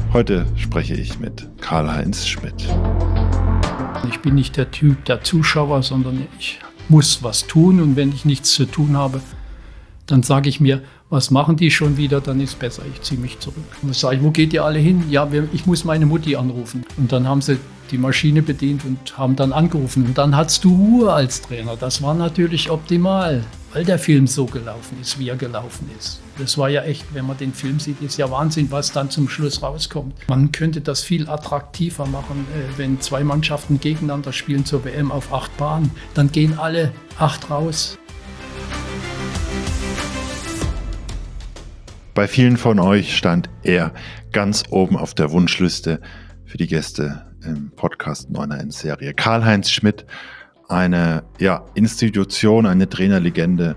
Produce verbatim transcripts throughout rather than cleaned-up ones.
Heute spreche ich mit Karl-Heinz Schmidt. Ich bin nicht der Typ der Zuschauer, sondern ich muss was tun. Und wenn ich nichts zu tun habe, dann sage ich mir, was machen die schon wieder? Dann ist besser, ich ziehe mich zurück. Und sage ich, wo geht ihr alle hin? Ja, wir, ich muss meine Mutti anrufen. Und dann haben sie die Maschine bedient und haben dann angerufen. Und dann hattest du Ruhe als Trainer. Das war natürlich optimal, weil der Film so gelaufen ist, wie er gelaufen ist. Das war ja echt, wenn man den Film sieht, ist ja Wahnsinn, was dann zum Schluss rauskommt. Man könnte das viel attraktiver machen, wenn zwei Mannschaften gegeneinander spielen zur W M auf acht Bahnen. Dann gehen alle acht raus. Bei vielen von euch stand er ganz oben auf der Wunschliste für die Gäste im Podcast neun eins Serie. Karl-Heinz Schmidt, eine ja, Institution, eine Trainerlegende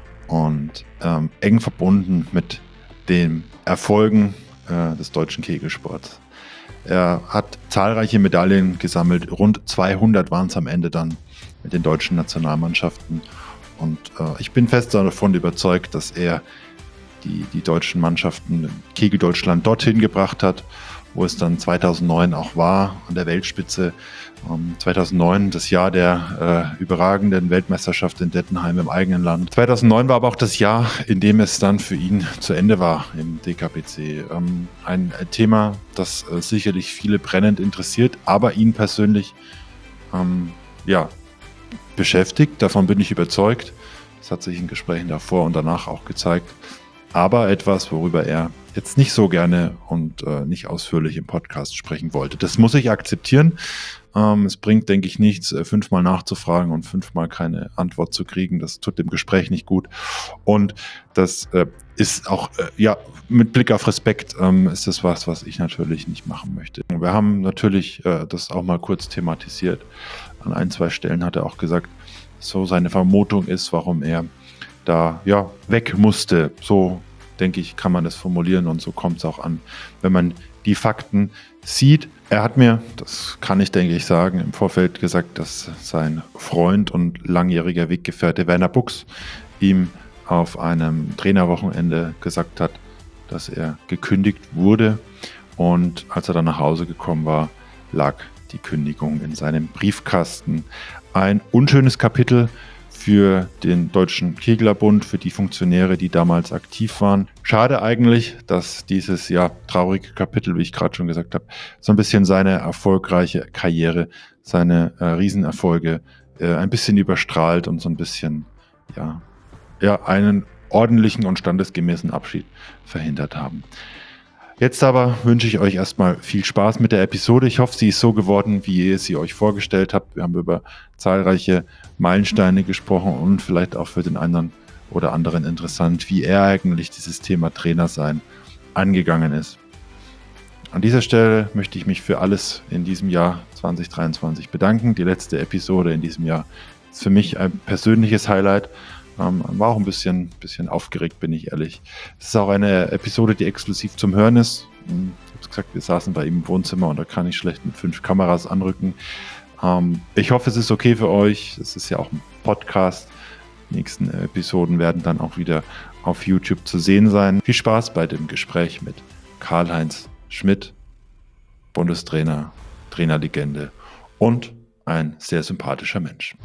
und ähm, eng verbunden mit den Erfolgen äh, des deutschen Kegelsports. Er hat zahlreiche Medaillen gesammelt, rund zweihundert waren es am Ende dann mit den deutschen Nationalmannschaften. Und äh, ich bin fest davon überzeugt, dass er die, die deutschen Mannschaften Kegel Deutschland dorthin gebracht hat, wo es dann zweitausendneun auch war, an der Weltspitze. Ähm, zweitausendneun, das Jahr der äh, überragenden Weltmeisterschaft in Dettenheim im eigenen Land. zweitausendneun war aber auch das Jahr, in dem es dann für ihn zu Ende war im D K P C. Ähm, ein Thema, das äh, sicherlich viele brennend interessiert, aber ihn persönlich ähm, ja, beschäftigt. Davon bin ich überzeugt. Das hat sich in Gesprächen davor und danach auch gezeigt. Aber etwas, worüber er jetzt nicht so gerne und äh, nicht ausführlich im Podcast sprechen wollte. Das muss ich akzeptieren. Ähm, es bringt, denke ich, nichts, äh, fünfmal nachzufragen und fünfmal keine Antwort zu kriegen. Das tut dem Gespräch nicht gut. Und das äh, ist auch, äh, ja, mit Blick auf Respekt ähm, ist das was, was ich natürlich nicht machen möchte. Wir haben natürlich äh, das auch mal kurz thematisiert. An ein, zwei Stellen hat er auch gesagt, so seine Vermutung ist, warum er da ja weg musste. So, denke ich, kann man das formulieren und so kommt es auch an, wenn man die Fakten sieht. Er hat mir, das kann ich, denke ich, sagen, im Vorfeld gesagt, dass sein Freund und langjähriger Weggefährte Werner Buchs ihm auf einem Trainerwochenende gesagt hat, dass er gekündigt wurde. Und als er dann nach Hause gekommen war, lag die Kündigung in seinem Briefkasten. Ein unschönes Kapitel für den Deutschen Keglerbund, für die Funktionäre, die damals aktiv waren. Schade eigentlich, dass dieses ja traurige Kapitel, wie ich gerade schon gesagt habe, so ein bisschen seine erfolgreiche Karriere, seine äh, Riesenerfolge äh, ein bisschen überstrahlt und so ein bisschen ja, ja einen ordentlichen und standesgemäßen Abschied verhindert haben. Jetzt aber wünsche ich euch erstmal viel Spaß mit der Episode. Ich hoffe, sie ist so geworden, wie ihr sie euch vorgestellt habt. Wir haben über zahlreiche Meilensteine gesprochen und vielleicht auch für den einen oder anderen interessant, wie er eigentlich dieses Thema Trainersein angegangen ist. An dieser Stelle möchte ich mich für alles in diesem Jahr zwanzig dreiundzwanzig bedanken. Die letzte Episode in diesem Jahr ist für mich ein persönliches Highlight. Ähm, war auch ein bisschen, bisschen aufgeregt, bin ich ehrlich. Es ist auch eine Episode, die exklusiv zum Hören ist. Ich habe gesagt, wir saßen bei ihm im Wohnzimmer und da kann ich schlecht mit fünf Kameras anrücken. Ähm, ich hoffe, es ist okay für euch. Es ist ja auch ein Podcast. Die nächsten Episoden werden dann auch wieder auf YouTube zu sehen sein. Viel Spaß bei dem Gespräch mit Karl-Heinz Schmidt, Bundestrainer, Trainerlegende und ein sehr sympathischer Mensch.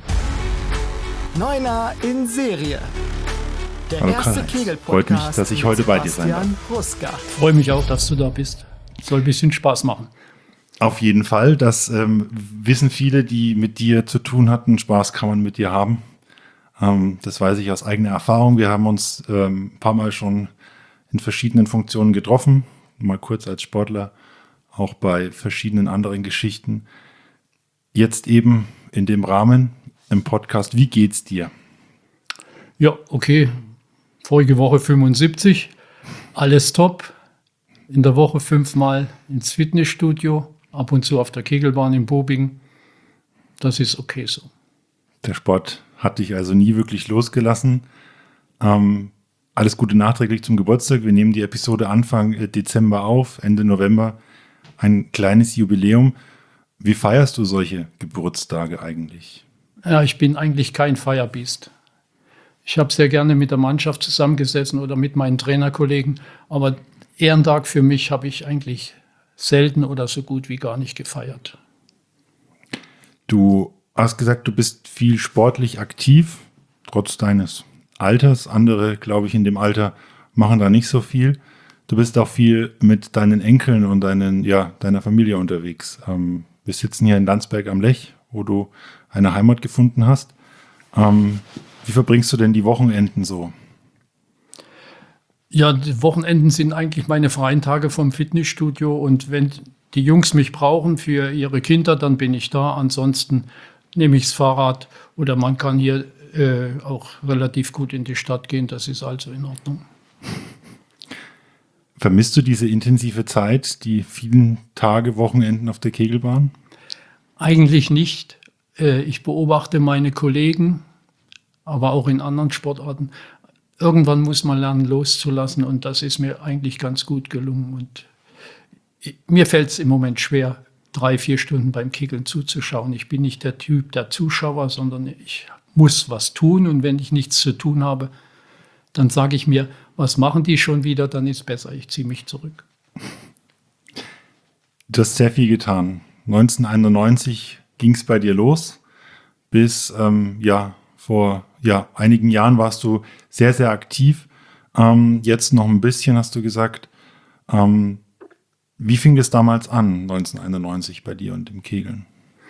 Neuner in Serie. Der Hallo erste Karl-Heinz. Kegel-Podcast. Freut mich, dass ich heute bei dir sein darf. Ruska. Ich freue mich auch, dass du da bist. Soll ein bisschen Spaß machen. Auf jeden Fall. Das ähm, wissen viele, die mit dir zu tun hatten. Spaß kann man mit dir haben. Ähm, das weiß ich aus eigener Erfahrung. Wir haben uns ähm, ein paar Mal schon in verschiedenen Funktionen getroffen. Mal kurz als Sportler, auch bei verschiedenen anderen Geschichten. Jetzt eben in dem Rahmen im Podcast. Wie geht's dir? Ja, okay. Vorige Woche fünfundsiebzig. Alles top. In der Woche fünfmal ins Fitnessstudio. Ab und zu auf der Kegelbahn in Bobingen. Das ist okay so. Der Sport hat dich also nie wirklich losgelassen. Ähm, alles Gute nachträglich zum Geburtstag. Wir nehmen die Episode Anfang Dezember auf, Ende November. Ein kleines Jubiläum. Wie feierst du solche Geburtstage eigentlich? Ja, ich bin eigentlich kein Feierbiest. Ich habe sehr gerne mit der Mannschaft zusammengesessen oder mit meinen Trainerkollegen, aber Ehrentag für mich habe ich eigentlich selten oder so gut wie gar nicht gefeiert. Du hast gesagt, du bist viel sportlich aktiv, trotz deines Alters. Andere, glaube ich, in dem Alter machen da nicht so viel. Du bist auch viel mit deinen Enkeln und deinen, ja, deiner Familie unterwegs. Ähm, wir sitzen hier in Landsberg am Lech, wo du eine Heimat gefunden hast. Ähm, wie verbringst du denn die Wochenenden so? Ja, die Wochenenden sind eigentlich meine freien Tage vom Fitnessstudio, und wenn die Jungs mich brauchen für ihre Kinder, dann bin ich da. Ansonsten nehme ich das Fahrrad, oder man kann hier äh, auch relativ gut in die Stadt gehen. Das ist also in Ordnung. Vermisst du diese intensive Zeit, die vielen Tage, Wochenenden auf der Kegelbahn? Eigentlich nicht. Äh, ich beobachte meine Kollegen, aber auch in anderen Sportarten. Irgendwann muss man lernen, loszulassen, und das ist mir eigentlich ganz gut gelungen. Und mir fällt es im Moment schwer, drei, vier Stunden beim Kegeln zuzuschauen. Ich bin nicht der Typ der Zuschauer, sondern ich muss was tun, und wenn ich nichts zu tun habe, dann sage ich mir, was machen die schon wieder, dann ist besser, ich ziehe mich zurück. Du hast sehr viel getan. neunzehnhunderteinundneunzig ging es bei dir los. Bis ähm, ja, vor ja, einigen Jahren warst du sehr, sehr aktiv. Ähm, jetzt noch ein bisschen, hast du gesagt. Ähm, wie fing das damals an, neunzehnhunderteinundneunzig, bei dir und dem Kegeln?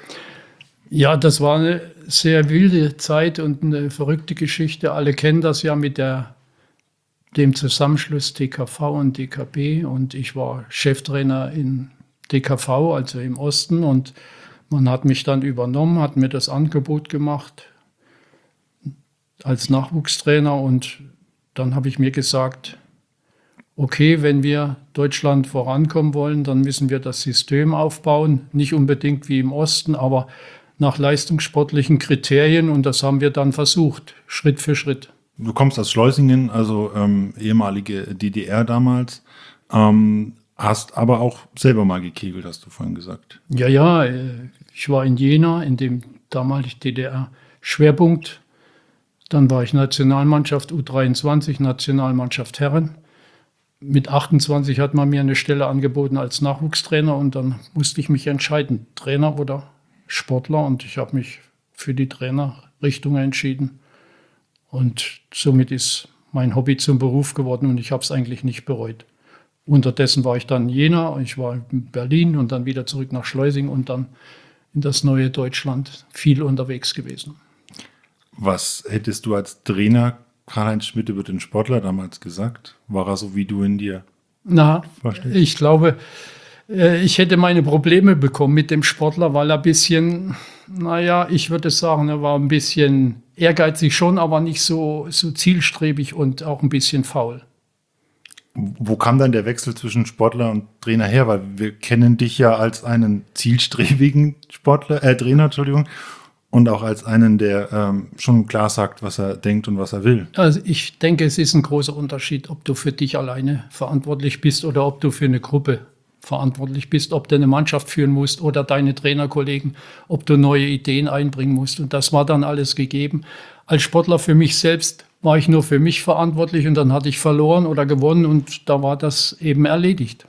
Ja, das war eine sehr wilde Zeit und eine verrückte Geschichte. Alle kennen das ja mit der, dem Zusammenschluss D K V und D K B. Und ich war Cheftrainer in D K V, also im Osten. Und man hat mich dann übernommen, hat mir das Angebot gemacht als Nachwuchstrainer. Und dann habe ich mir gesagt, okay, wenn wir Deutschland vorankommen wollen, dann müssen wir das System aufbauen. Nicht unbedingt wie im Osten, aber nach leistungssportlichen Kriterien. Und das haben wir dann versucht, Schritt für Schritt. Du kommst aus Schleusingen, also ähm, ehemalige D D R damals, ähm, hast aber auch selber mal gekegelt, hast du vorhin gesagt. Ja, ja, ich war in Jena, in dem damaligen D D R-Schwerpunkt. Dann war ich Nationalmannschaft U dreiundzwanzig, Nationalmannschaft Herren. Mit achtundzwanzig hat man mir eine Stelle angeboten als Nachwuchstrainer, und dann musste ich mich entscheiden, Trainer oder Sportler, und ich habe mich für die Trainerrichtung entschieden. Und somit ist mein Hobby zum Beruf geworden, und ich habe es eigentlich nicht bereut. Unterdessen war ich dann in Jena, ich war in Berlin und dann wieder zurück nach Schleusingen und dann in das neue Deutschland viel unterwegs gewesen. Was hättest du als Trainer Karl-Heinz Schmidt über den Sportler damals gesagt? War er so, wie du ihn dir Na, vorstellst? ich glaube, ich hätte meine Probleme bekommen mit dem Sportler, weil er ein bisschen, naja, ich würde sagen, er war ein bisschen ehrgeizig schon, aber nicht so, so zielstrebig und auch ein bisschen faul. Wo kam dann der Wechsel zwischen Sportler und Trainer her? Weil wir kennen dich ja als einen zielstrebigen Sportler, äh, Trainer, Entschuldigung, und auch als einen, der ähm, schon klar sagt, was er denkt und was er will. Also ich denke, es ist ein großer Unterschied, ob du für dich alleine verantwortlich bist oder ob du für eine Gruppe verantwortlich bist, ob du eine Mannschaft führen musst oder deine Trainerkollegen, ob du neue Ideen einbringen musst. Und das war dann alles gegeben. Als Sportler für mich selbst war ich nur für mich verantwortlich, und dann hatte ich verloren oder gewonnen, und da war das eben erledigt.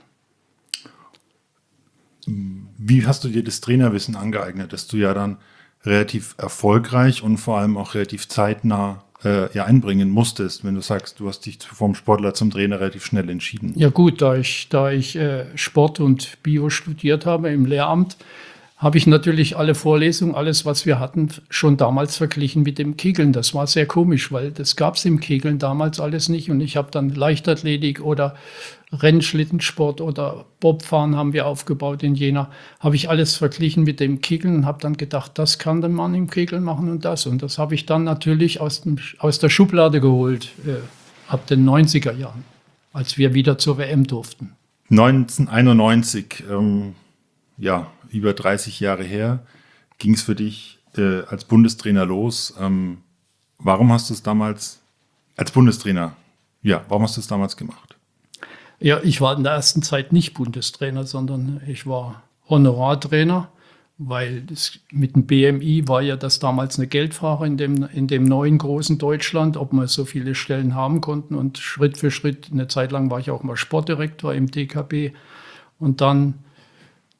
Wie hast du dir das Trainerwissen angeeignet, dass du ja dann relativ erfolgreich und vor allem auch relativ zeitnah äh, ja, einbringen musstest, wenn du sagst, du hast dich vom Sportler zum Trainer relativ schnell entschieden? Ja gut, da ich, da ich äh, Sport und Bio studiert habe im Lehramt, habe ich natürlich alle Vorlesungen, alles, was wir hatten, schon damals verglichen mit dem Kegeln. Das war sehr komisch, weil das gab es im Kegeln damals alles nicht. Und ich habe dann Leichtathletik oder Rennschlittensport oder Bobfahren haben wir aufgebaut in Jena. Habe ich alles verglichen mit dem Kegeln und habe dann gedacht, das kann der Mann im Kegeln machen und das. Und das habe ich dann natürlich aus, dem, aus der Schublade geholt, äh, ab den neunziger Jahren, als wir wieder zur W M durften. neunzehnhunderteinundneunzig, ähm, ja, über dreißig Jahre her, ging es für dich äh, als Bundestrainer los. Ähm, warum hast du es damals als Bundestrainer, ja, warum hast du es damals gemacht? Ja, ich war in der ersten Zeit nicht Bundestrainer, sondern ich war Honorartrainer, weil das, mit dem B M I war ja das damals eine Geldfrage in dem, in dem neuen großen Deutschland, ob wir so viele Stellen haben konnten. Und Schritt für Schritt, eine Zeit lang war ich auch mal Sportdirektor im D K B. Und dann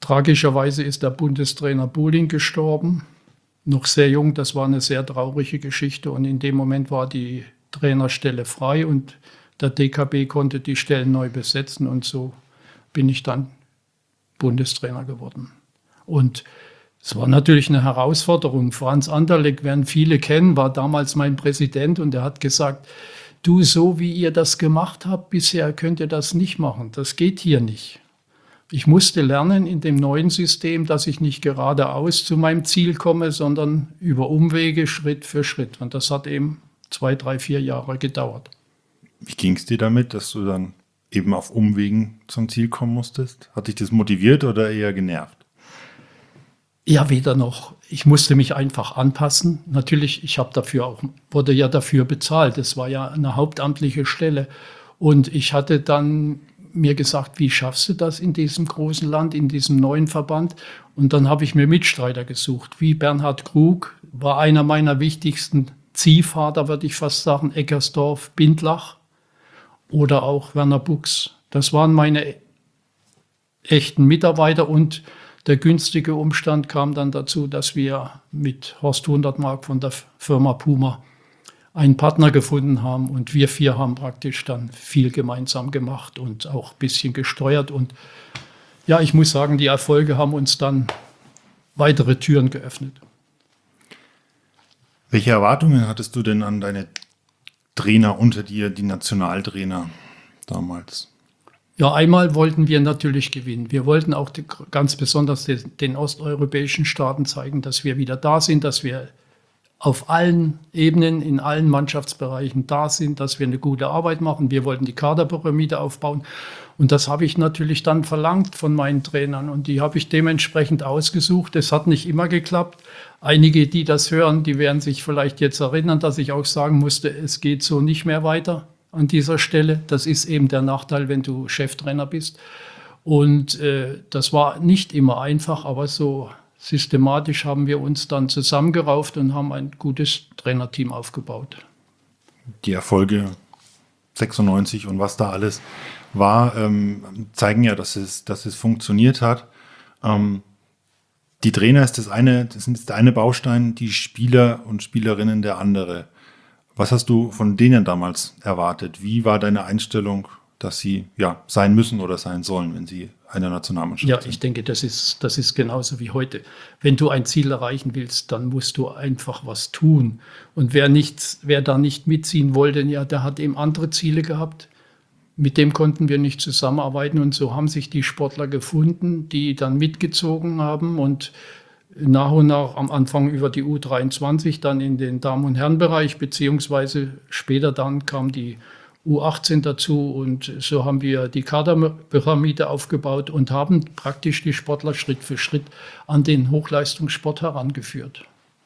Tragischerweise ist der Bundestrainer Bohling gestorben, noch sehr jung. Das war eine sehr traurige Geschichte und in dem Moment war die Trainerstelle frei und der D K B konnte die Stellen neu besetzen und so bin ich dann Bundestrainer geworden. Und es war natürlich eine Herausforderung. Franz Anderleck, werden viele kennen, war damals mein Präsident und er hat gesagt, du, so wie ihr das gemacht habt bisher, könnt ihr das nicht machen. Das geht hier nicht. Ich musste lernen in dem neuen System, dass ich nicht geradeaus zu meinem Ziel komme, sondern über Umwege Schritt für Schritt. Und das hat eben zwei, drei, vier Jahre gedauert. Wie ging es dir damit, dass du dann eben auf Umwegen zum Ziel kommen musstest? Hat dich das motiviert oder eher genervt? Ja, weder noch. Ich musste mich einfach anpassen. Natürlich, ich habe dafür auch, wurde ja dafür bezahlt. Es war ja eine hauptamtliche Stelle. Und ich hatte dann mir gesagt, wie schaffst du das in diesem großen Land, in diesem neuen Verband? Und dann habe ich mir Mitstreiter gesucht. Wie Bernhard Krug war einer meiner wichtigsten Ziehvater, würde ich fast sagen, Eckersdorf, Bindlach oder auch Werner Buchs. Das waren meine echten Mitarbeiter und der günstige Umstand kam dann dazu, dass wir mit Horst Hundertmark von der Firma Puma einen Partner gefunden haben und wir vier haben praktisch dann viel gemeinsam gemacht und auch ein bisschen gesteuert. Und ja, ich muss sagen, die Erfolge haben uns dann weitere Türen geöffnet. Welche Erwartungen hattest du denn an deine Trainer unter dir, die Nationaltrainer damals? Ja, einmal wollten wir natürlich gewinnen. Wir wollten auch die, ganz besonders den, den osteuropäischen Staaten zeigen, dass wir wieder da sind, dass wir auf allen Ebenen, in allen Mannschaftsbereichen da sind, dass wir eine gute Arbeit machen. Wir wollten die Kaderpyramide aufbauen. Und das habe ich natürlich dann verlangt von meinen Trainern. Und die habe ich dementsprechend ausgesucht. Es hat nicht immer geklappt. Einige, die das hören, die werden sich vielleicht jetzt erinnern, dass ich auch sagen musste, es geht so nicht mehr weiter an dieser Stelle. Das ist eben der Nachteil, wenn du Cheftrainer bist. Und äh, das war nicht immer einfach, aber so systematisch haben wir uns dann zusammengerauft und haben ein gutes Trainerteam aufgebaut. Die Erfolge sechsundneunzig und was da alles war, ähm, zeigen ja, dass es, dass es funktioniert hat. Ähm, die Trainer ist das eine, das ist der eine Baustein, die Spieler und Spielerinnen der andere. Was hast du von denen damals erwartet? Wie war deine Einstellung, dass sie ja sein müssen oder sein sollen, wenn sie eine Nationalmannschaft ja, sind? Ich denke, das ist, das ist genauso wie heute. Wenn du ein Ziel erreichen willst, dann musst du einfach was tun. Und wer, nichts, wer da nicht mitziehen wollte, ja, der hat eben andere Ziele gehabt. Mit dem konnten wir nicht zusammenarbeiten. Und so haben sich die Sportler gefunden, die dann mitgezogen haben und nach und nach am Anfang über die U dreiundzwanzig, dann in den Damen- und Herrenbereich, beziehungsweise später dann kam die U achtzehn dazu und so haben wir die Kaderpyramide aufgebaut und haben praktisch die Sportler Schritt für Schritt an den Hochleistungssport herangeführt.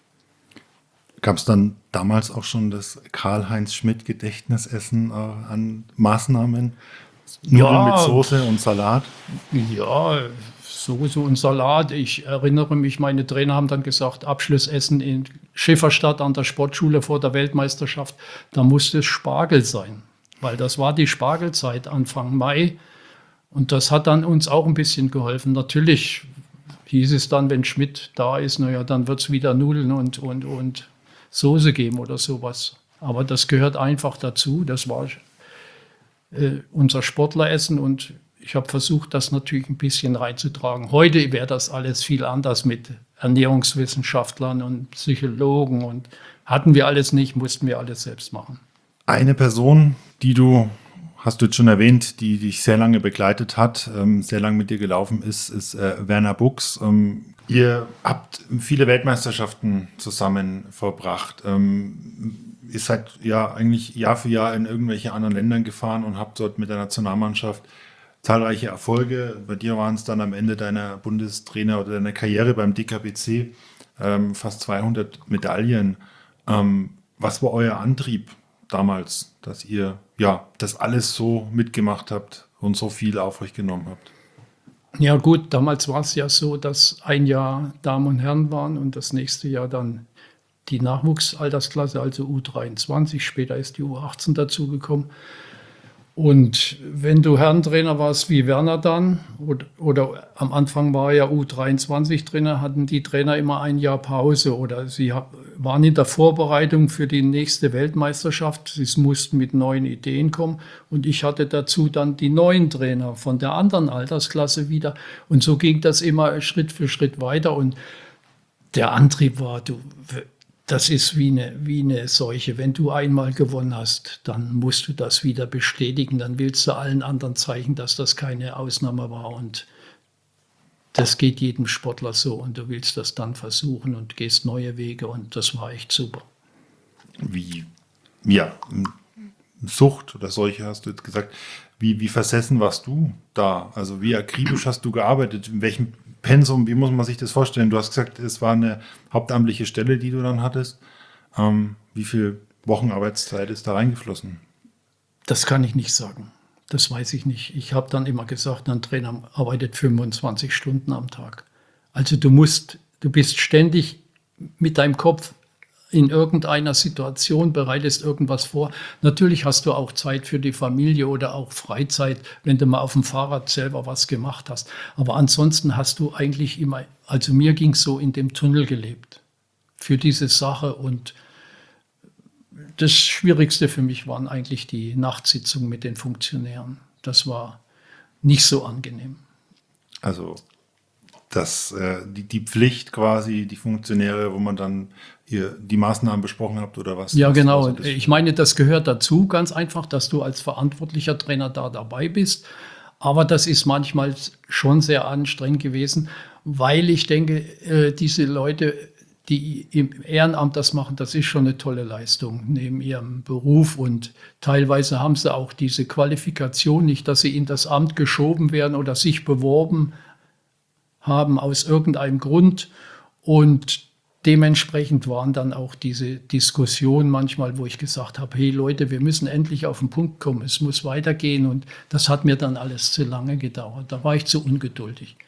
Gab es dann damals auch schon das Karl-Heinz Schmidt-Gedächtnisessen äh, an Maßnahmen? Nudeln Ja, mit Soße und Salat? Ja, Soße und Salat. Ich erinnere mich, meine Trainer haben dann gesagt, Abschlussessen in Schifferstadt an der Sportschule vor der Weltmeisterschaft, da musste es Spargel sein. Weil das war die Spargelzeit Anfang Mai und das hat dann uns auch ein bisschen geholfen. Natürlich hieß es dann, wenn Schmidt da ist, naja, dann wird es wieder Nudeln und, und, und Soße geben oder sowas. Aber das gehört einfach dazu. Das war äh, unser Sportleressen und ich habe versucht, das natürlich ein bisschen reinzutragen. Heute wäre das alles viel anders mit Ernährungswissenschaftlern und Psychologen und hatten wir alles nicht, mussten wir alles selbst machen. Eine Person, die du, hast du jetzt schon erwähnt, die dich sehr lange begleitet hat, ähm, sehr lange mit dir gelaufen ist, ist äh, Werner Buchs. Ähm, ihr habt viele Weltmeisterschaften zusammen verbracht. Ähm, ihr seid ja eigentlich Jahr für Jahr in irgendwelche anderen Ländern gefahren und habt dort mit der Nationalmannschaft zahlreiche Erfolge. Bei dir waren es dann am Ende deiner Bundestrainer oder deiner Karriere beim D K B C ähm, fast zweihundert Medaillen. Ähm, was war euer Antrieb damals, dass ihr ja das alles so mitgemacht habt und so viel auf euch genommen habt? Ja gut, damals war es ja so, dass ein Jahr Damen und Herren waren und das nächste Jahr dann die Nachwuchsaltersklasse, also U dreiundzwanzig, später ist die U achtzehn dazugekommen. Und wenn du Herrentrainer warst wie Werner dann, oder, oder am Anfang war ja U dreiundzwanzig-Trainer, hatten die Trainer immer ein Jahr Pause oder sie waren in der Vorbereitung für die nächste Weltmeisterschaft. Sie mussten mit neuen Ideen kommen und ich hatte dazu dann die neuen Trainer von der anderen Altersklasse wieder. Und so ging das immer Schritt für Schritt weiter und der Antrieb war, du, das ist wie eine, wie eine Seuche. Wenn du einmal gewonnen hast, dann musst du das wieder bestätigen. Dann willst du allen anderen zeigen, dass das keine Ausnahme war. Und das geht jedem Sportler so. Und du willst das dann versuchen und gehst neue Wege. Und das war echt super. Wie, ja, Sucht oder Seuche hast du jetzt gesagt. Wie, wie versessen warst du da? Also wie akribisch hast du gearbeitet? In welchem Pensum, wie muss man sich das vorstellen? Du hast gesagt, es war eine hauptamtliche Stelle, die du dann hattest. Ähm, wie viel Wochenarbeitszeit ist da reingeflossen? Das kann ich nicht sagen. Das weiß ich nicht. Ich habe dann immer gesagt, ein Trainer arbeitet fünfundzwanzig Stunden am Tag. Also du musst, du bist ständig mit deinem Kopf in irgendeiner Situation, bereitest irgendwas vor. Natürlich hast du auch Zeit für die Familie oder auch Freizeit, wenn du mal auf dem Fahrrad selber was gemacht hast. Aber ansonsten hast du eigentlich immer, also mir ging es so, in dem Tunnel gelebt für diese Sache. Und das Schwierigste für mich waren eigentlich die Nachtsitzungen mit den Funktionären. Das war nicht so angenehm. Also das, äh, die, die Pflicht quasi, die Funktionäre, wo man dann ihr die Maßnahmen besprochen habt oder was? Ja, was genau. Also ich meine, das gehört dazu, ganz einfach, dass du als verantwortlicher Trainer da dabei bist. Aber das ist manchmal schon sehr anstrengend gewesen, weil ich denke, äh, diese Leute, die im Ehrenamt das machen, das ist schon eine tolle Leistung neben ihrem Beruf. Und teilweise haben sie auch diese Qualifikation nicht, dass sie in das Amt geschoben werden oder sich beworben haben aus irgendeinem Grund. Und dementsprechend waren dann auch diese Diskussionen manchmal, wo ich gesagt habe, hey Leute, wir müssen endlich auf den Punkt kommen, es muss weitergehen. Und das hat mir dann alles zu lange gedauert. Da war ich zu ungeduldig.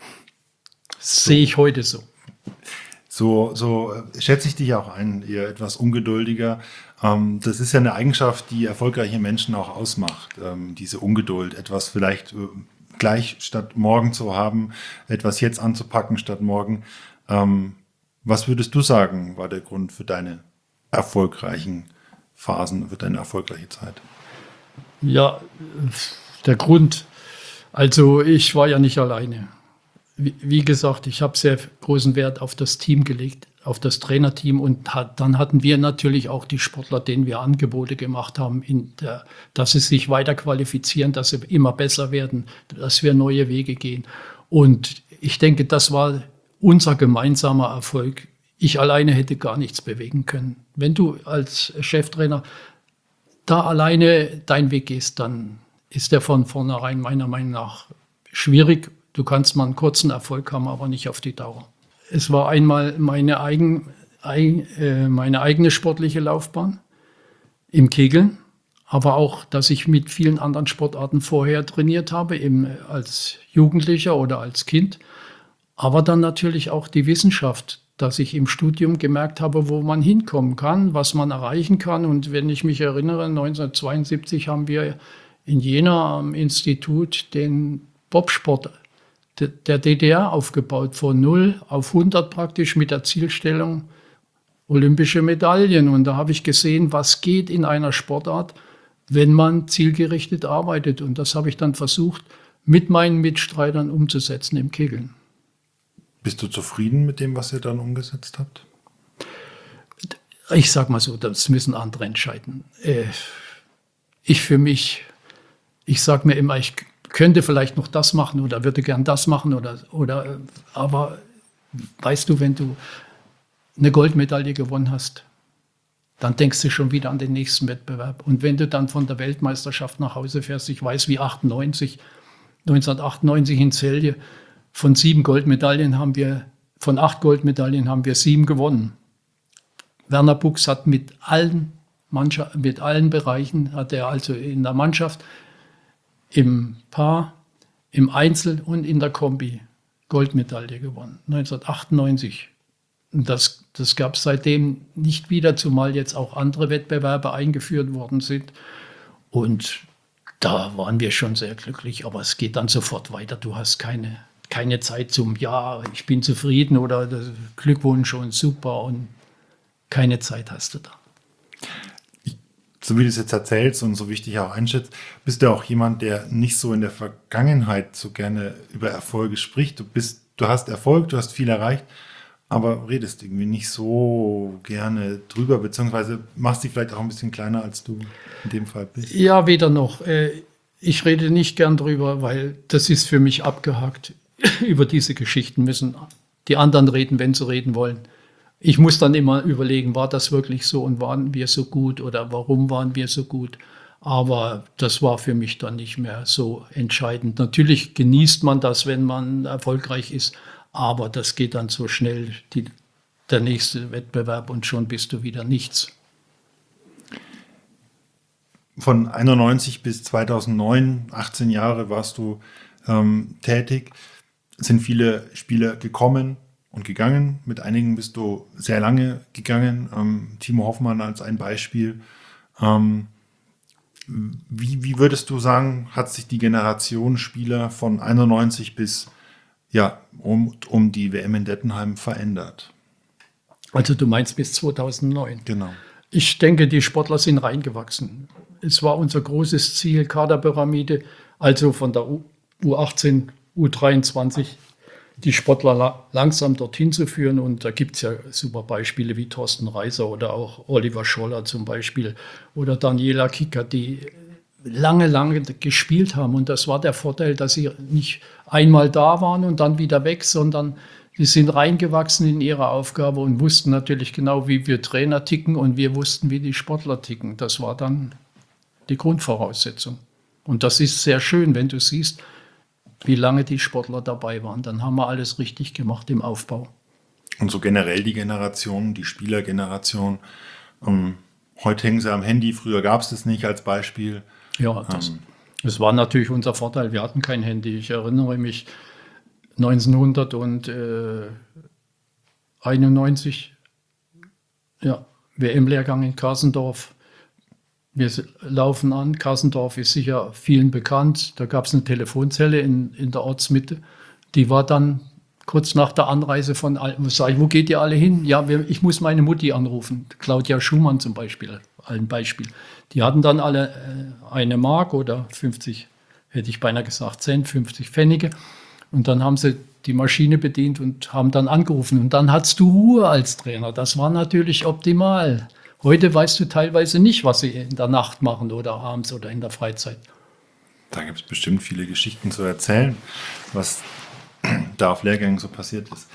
Das so. Sehe ich heute so. So, so schätze ich dich auch ein, eher etwas ungeduldiger. Ähm, das ist ja eine Eigenschaft, die erfolgreiche Menschen auch ausmacht, ähm, diese Ungeduld, etwas vielleicht äh, gleich statt morgen zu haben, etwas jetzt anzupacken statt morgen. Ähm, was würdest du sagen, war der Grund für deine erfolgreichen Phasen, für deine erfolgreiche Zeit? Ja, der Grund, also ich war ja nicht alleine. Wie, wie gesagt, ich habe sehr großen Wert auf das Team gelegt, auf das Trainerteam und hat, dann hatten wir natürlich auch die Sportler, denen wir Angebote gemacht haben, in der, dass sie sich weiter qualifizieren, dass sie immer besser werden, dass wir neue Wege gehen. Und ich denke, das war unser gemeinsamer Erfolg. Ich alleine hätte gar nichts bewegen können. Wenn du als Cheftrainer da alleine deinen Weg gehst, dann ist der von vornherein meiner Meinung nach schwierig. Du kannst mal einen kurzen Erfolg haben, aber nicht auf die Dauer. Es war einmal meine, eigen, ein, äh, meine eigene sportliche Laufbahn im Kegeln, aber auch, dass ich mit vielen anderen Sportarten vorher trainiert habe, eben als Jugendlicher oder als Kind. Aber dann natürlich auch die Wissenschaft, dass ich im Studium gemerkt habe, wo man hinkommen kann, was man erreichen kann. Und wenn ich mich erinnere, neunzehnhundertzweiundsiebzig haben wir in Jena am Institut den Bobsport der D D R aufgebaut, von null auf hundert praktisch mit der Zielstellung olympische Medaillen. Und da habe ich gesehen, was geht in einer Sportart, wenn man zielgerichtet arbeitet. Und das habe ich dann versucht, mit meinen Mitstreitern umzusetzen im Kegeln. Bist du zufrieden mit dem, was ihr dann umgesetzt habt? Ich sage mal so, das müssen andere entscheiden. Ich für mich, ich sage mir immer, ich könnte vielleicht noch das machen oder würde gern das machen oder, oder, aber weißt du, wenn du eine Goldmedaille gewonnen hast, dann denkst du schon wieder an den nächsten Wettbewerb. Und wenn du dann von der Weltmeisterschaft nach Hause fährst, ich weiß wie achtundneunzig, neunzehnhundertachtundneunzig in Celje, von sieben Goldmedaillen haben wir, von acht Goldmedaillen haben wir sieben gewonnen. Werner Buchs hat mit allen Mannschaft, mit allen Bereichen, hat er also in der Mannschaft, im Paar, im Einzel und in der Kombi Goldmedaille gewonnen, neunzehnhundertachtundneunzig. Und das, das gab es seitdem nicht wieder, zumal jetzt auch andere Wettbewerbe eingeführt worden sind. Und Da waren wir schon sehr glücklich, aber es geht dann sofort weiter. Du hast keine, keine Zeit zum Ja, ich bin zufrieden oder das Glückwunsch und super und keine Zeit hast du da. So wie du es jetzt erzählst und so wichtig auch einschätzt, bist du auch jemand, der nicht so in der Vergangenheit so gerne über Erfolge spricht. Du bist, du hast Erfolg, du hast viel erreicht, aber redest irgendwie nicht so gerne drüber, beziehungsweise machst dich vielleicht auch ein bisschen kleiner, als du in dem Fall bist. Ja, weder noch. Ich rede nicht gern drüber, weil das ist für mich abgehakt. Über diese Geschichten müssen die anderen reden, wenn sie reden wollen. Ich muss dann immer überlegen, war das wirklich so und waren wir so gut oder warum waren wir so gut? Aber das war für mich dann nicht mehr so entscheidend. Natürlich genießt man das, wenn man erfolgreich ist, aber das geht dann so schnell, die, der nächste Wettbewerb und schon bist du wieder nichts. Von einundneunzig bis zweitausendneun, achtzehn Jahre warst du ähm, tätig, sind viele Spieler gekommen und gegangen. Mit einigen bist du sehr lange gegangen. Ähm, Timo Hoffmann als ein Beispiel. Ähm, wie, wie würdest du sagen, hat sich die Generation Spieler von einundneunzig bis ja, um, um die W M in Dettenheim verändert? Also du meinst bis zweitausendneun? Genau. Ich denke, die Sportler sind reingewachsen. Es war unser großes Ziel, Kaderpyramide, also von der U achtzehn, U dreiundzwanzig, die Sportler la langsam dorthin zu führen. Und da gibt es ja super Beispiele wie Thorsten Reiser oder auch Oliver Scholler zum Beispiel oder Daniela Kicker, die lange, lange gespielt haben. Und das war der Vorteil, dass sie nicht einmal da waren und dann wieder weg, sondern die sind reingewachsen in ihre Aufgabe und wussten natürlich genau, wie wir Trainer ticken und wir wussten, wie die Sportler ticken. Das war dann die Grundvoraussetzung. Und das ist sehr schön, wenn du siehst, wie lange die Sportler dabei waren. Dann haben wir alles richtig gemacht im Aufbau. Und so generell die Generation, die Spielergeneration. Ähm, heute hängen sie am Handy, früher gab es das nicht als Beispiel. Ja, das, ähm. das war natürlich unser Vorteil. Wir hatten kein Handy. Ich erinnere mich, neunzehnhunderteinundneunzig, ja, W M-Lehrgang in Karsendorf. Wir laufen an, Karsendorf ist sicher vielen bekannt. Da gab es eine Telefonzelle in, in der Ortsmitte. Die war dann kurz nach der Anreise von, sag ich, wo geht ihr alle hin? Ja, wir, ich muss meine Mutti anrufen. Claudia Schumann zum Beispiel, ein Beispiel. Die hatten dann alle äh, eine Mark oder fünfzig, hätte ich beinahe gesagt, Cent, fünfzig Pfennige. Und dann haben sie die Maschine bedient und haben dann angerufen. Und dann hattest du Ruhe als Trainer. Das war natürlich optimal. Heute weißt du teilweise nicht, was sie in der Nacht machen oder abends oder in der Freizeit. Da gibt es bestimmt viele Geschichten zu erzählen, was da auf Lehrgängen so passiert ist.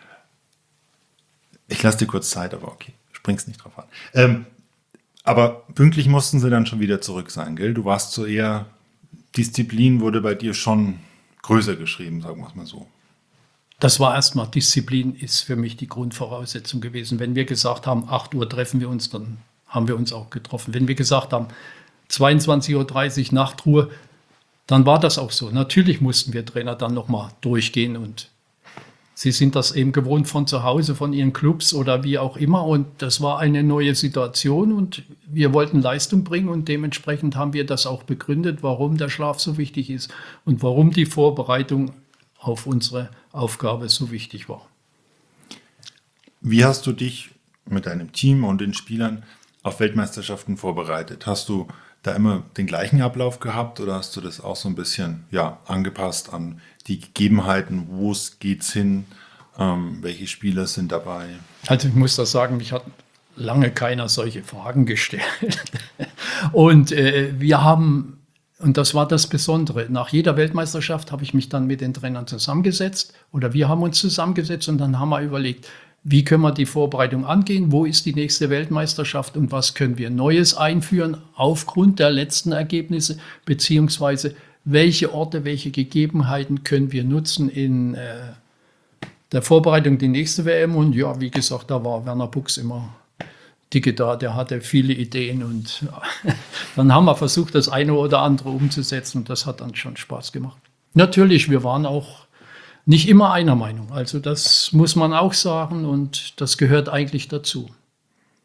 Ich lasse dir kurz Zeit, aber okay, springst nicht drauf an. Ähm, aber pünktlich mussten sie dann schon wieder zurück sein, gell? Du warst so eher, Disziplin wurde bei dir schon größer geschrieben, sagen wir es mal so. Das war erstmal, Disziplin ist für mich die Grundvoraussetzung gewesen. Wenn wir gesagt haben, acht Uhr treffen wir uns, dann haben wir uns auch getroffen. Wenn wir gesagt haben, zweiundzwanzig Uhr dreißig Nachtruhe, dann war das auch so. Natürlich mussten wir Trainer dann nochmal durchgehen und sie sind das eben gewohnt von zu Hause, von ihren Clubs oder wie auch immer. Und das war eine neue Situation und wir wollten Leistung bringen und dementsprechend haben wir das auch begründet, warum der Schlaf so wichtig ist und warum die Vorbereitung auf unsere Aufgabe so wichtig war. Wie hast du dich mit deinem Team und den Spielern auf Weltmeisterschaften vorbereitet? Hast du da immer den gleichen Ablauf gehabt oder hast du das auch so ein bisschen ja, angepasst an die Gegebenheiten? Wo es geht's hin? Ähm, welche Spieler sind dabei? Also ich muss das sagen, mich hat lange keiner solche Fragen gestellt. Und äh, wir haben, und das war das Besondere, nach jeder Weltmeisterschaft habe ich mich dann mit den Trainern zusammengesetzt oder wir haben uns zusammengesetzt und dann haben wir überlegt, wie können wir die Vorbereitung angehen, wo ist die nächste Weltmeisterschaft und was können wir Neues einführen aufgrund der letzten Ergebnisse, beziehungsweise welche Orte, welche Gegebenheiten können wir nutzen in äh, der Vorbereitung die nächste W M. Und ja, wie gesagt, da war Werner Buchs immer dicke da, der hatte viele Ideen und dann haben wir versucht, das eine oder andere umzusetzen und das hat dann schon Spaß gemacht. Natürlich, wir waren auch nicht immer einer Meinung, also das muss man auch sagen und das gehört eigentlich dazu.